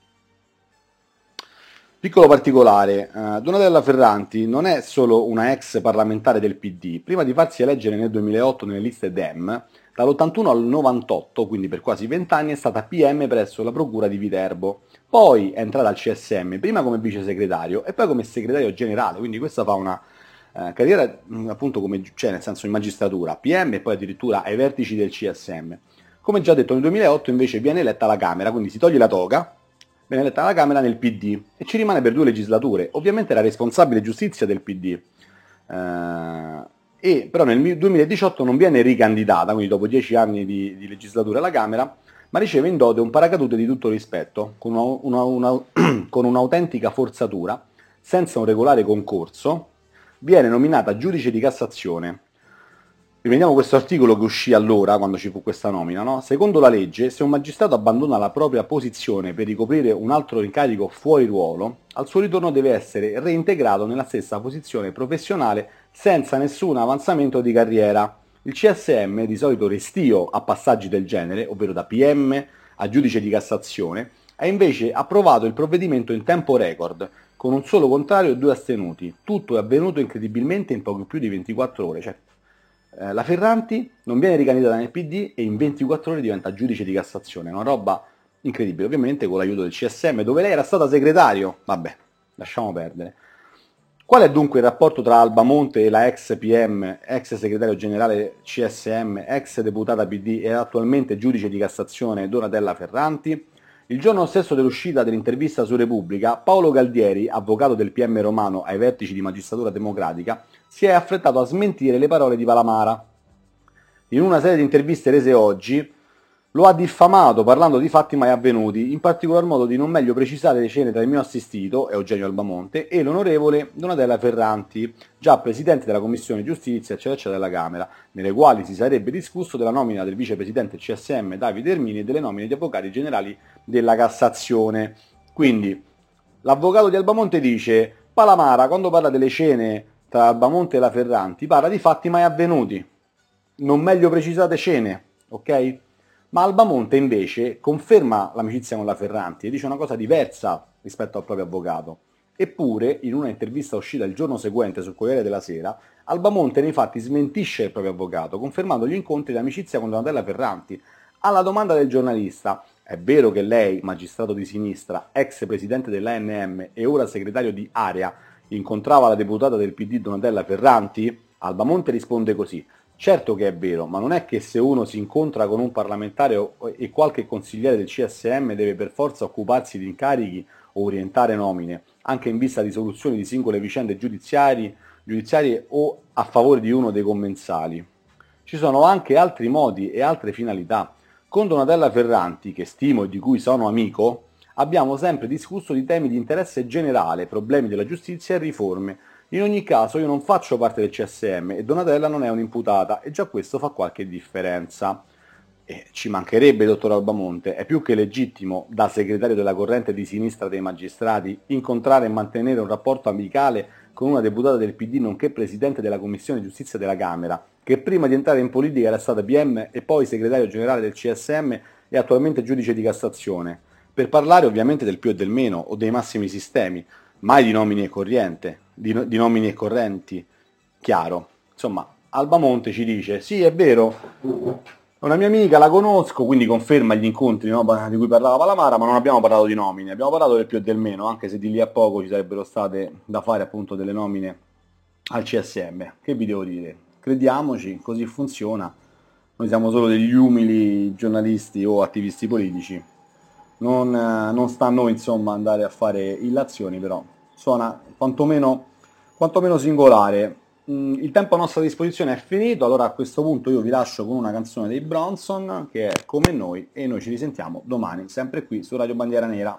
Piccolo particolare, Donatella Ferranti non è solo una ex parlamentare del PD. Prima di farsi eleggere nel 2008 nelle liste Dem, dall'81 al 98, quindi per quasi 20 anni, è stata PM presso la procura di Viterbo. Poi è entrata al CSM, prima come vice segretario e poi come segretario generale, quindi questa fa una carriera appunto come, cioè nel senso in magistratura, PM e poi addirittura ai vertici del CSM. Come già detto, nel 2008 invece viene eletta alla Camera, quindi si toglie la toga, viene eletta alla Camera nel PD e ci rimane per 2 legislature. Ovviamente era responsabile giustizia del PD, e però nel 2018 non viene ricandidata, quindi dopo 10 anni di legislatura alla Camera, ma riceve in dote un paracadute di tutto rispetto, con con un'autentica forzatura, senza un regolare concorso. Viene nominata giudice di Cassazione. Rivediamo questo articolo che uscì allora, quando ci fu questa nomina, no? Secondo la legge, se un magistrato abbandona la propria posizione per ricoprire un altro incarico fuori ruolo, al suo ritorno deve essere reintegrato nella stessa posizione professionale senza nessun avanzamento di carriera. Il CSM, di solito restio a passaggi del genere, ovvero da PM a giudice di Cassazione, ha invece approvato il provvedimento in tempo record, con un solo contrario e 2 astenuti. Tutto è avvenuto incredibilmente in poco più di 24 ore. Cioè, la Ferranti non viene ricandidata nel PD e in 24 ore diventa giudice di Cassazione. Una roba incredibile, ovviamente con l'aiuto del CSM, dove lei era stata segretario. Vabbè, lasciamo perdere. Qual è dunque il rapporto tra Albamonte e la ex PM, ex segretario generale CSM, ex deputata PD e attualmente giudice di Cassazione Donatella Ferranti? Il giorno stesso dell'uscita dell'intervista su Repubblica, Paolo Galdieri, avvocato del PM romano ai vertici di Magistratura Democratica, si è affrettato a smentire le parole di Palamara. In una serie di interviste rese oggi, lo ha diffamato parlando di fatti mai avvenuti, in particolar modo di non meglio precisare le cene tra il mio assistito, Eugenio Albamonte, e l'onorevole Donatella Ferranti, già presidente della Commissione Giustizia eccetera della Camera, nelle quali si sarebbe discusso della nomina del vicepresidente CSM Davide Ermini e delle nomine di avvocati generali della Cassazione. Quindi l'avvocato di Albamonte dice: Palamara, quando parla delle cene tra Albamonte e la Ferranti, parla di fatti mai avvenuti, non meglio precisate cene, ok? Ma Albamonte invece conferma l'amicizia con la Ferranti e dice una cosa diversa rispetto al proprio avvocato. Eppure, in una intervista uscita il giorno seguente sul Corriere della Sera, Albamonte nei fatti smentisce il proprio avvocato, confermando gli incontri di amicizia con Donatella Ferranti. Alla domanda del giornalista: è vero che lei, magistrato di sinistra, ex presidente dell'ANM e ora segretario di Area, incontrava la deputata del PD Donatella Ferranti? Albamonte risponde così: certo che è vero, ma non è che se uno si incontra con un parlamentare e qualche consigliere del CSM deve per forza occuparsi di incarichi o orientare nomine, anche in vista di soluzioni di singole vicende giudiziarie o a favore di uno dei commensali. Ci sono anche altri modi e altre finalità. Con Donatella Ferranti, che stimo e di cui sono amico, Abbiamo sempre discusso di temi di interesse generale, problemi della giustizia e riforme. In ogni caso io non faccio parte del CSM e Donatella non è un'imputata e già questo fa qualche differenza. E ci mancherebbe, dottor Albamonte, è più che legittimo, da segretario della corrente di sinistra dei magistrati, incontrare e mantenere un rapporto amicale con una deputata del PD nonché presidente della Commissione Giustizia della Camera, che prima di entrare in politica era stata PM e poi segretario generale del CSM e attualmente giudice di Cassazione, per parlare ovviamente del più e del meno o dei massimi sistemi, mai di nomine e corriente, di nomine e correnti, chiaro. Insomma, Albamonte ci dice, sì è vero, è una mia amica, la conosco, quindi conferma gli incontri, no, di cui parlava Palamara, ma non abbiamo parlato di nomine, abbiamo parlato del più e del meno, anche se di lì a poco ci sarebbero state da fare appunto delle nomine al CSM. Che vi devo dire? Crediamoci, così funziona. Noi siamo solo degli umili giornalisti o attivisti politici. Non sta a noi insomma andare a fare illazioni, però suona quantomeno singolare. Il tempo a nostra disposizione è finito, allora a questo punto io vi lascio con una canzone dei Bronson che è Come Noi e noi ci risentiamo domani, sempre qui su Radio Bandiera Nera.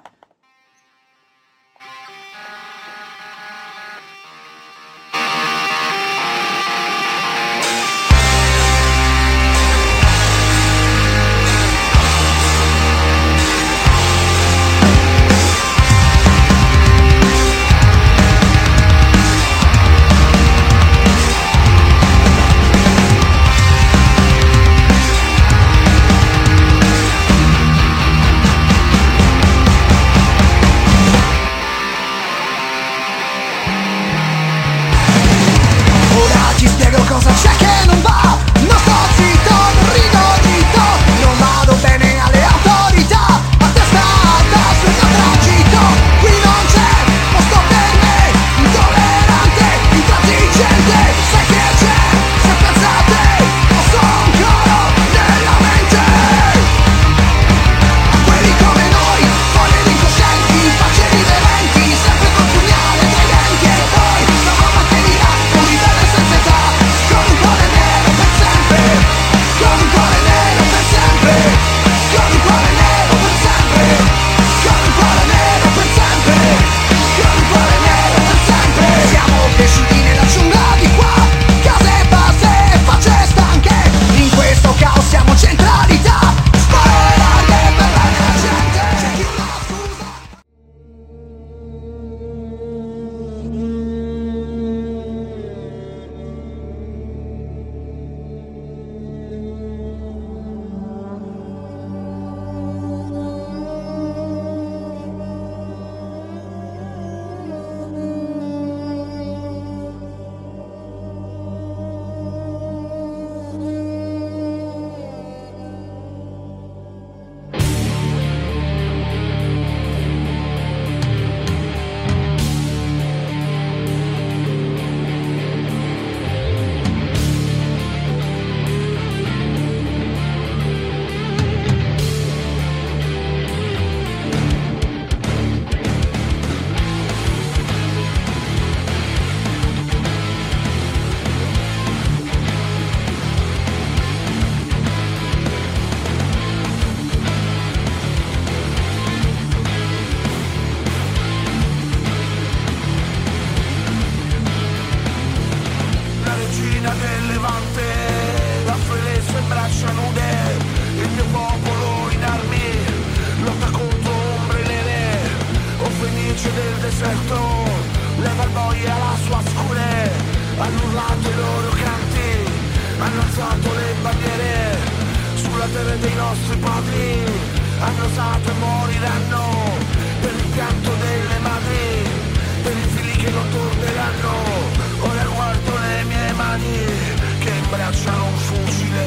Hanno usato e moriranno per il pianto delle madri, per i figli che non torneranno. Ora guardo le mie mani che imbracciano un fucile.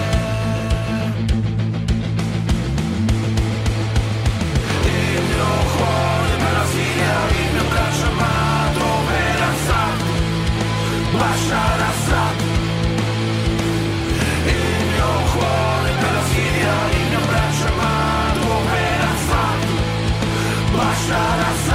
Il mio cuore per la Siria, il mio braccio amato per Assad, Bashar Assad. Il mio cuore per la Siria, il mio braccio amato per Assad, Bashar Assad.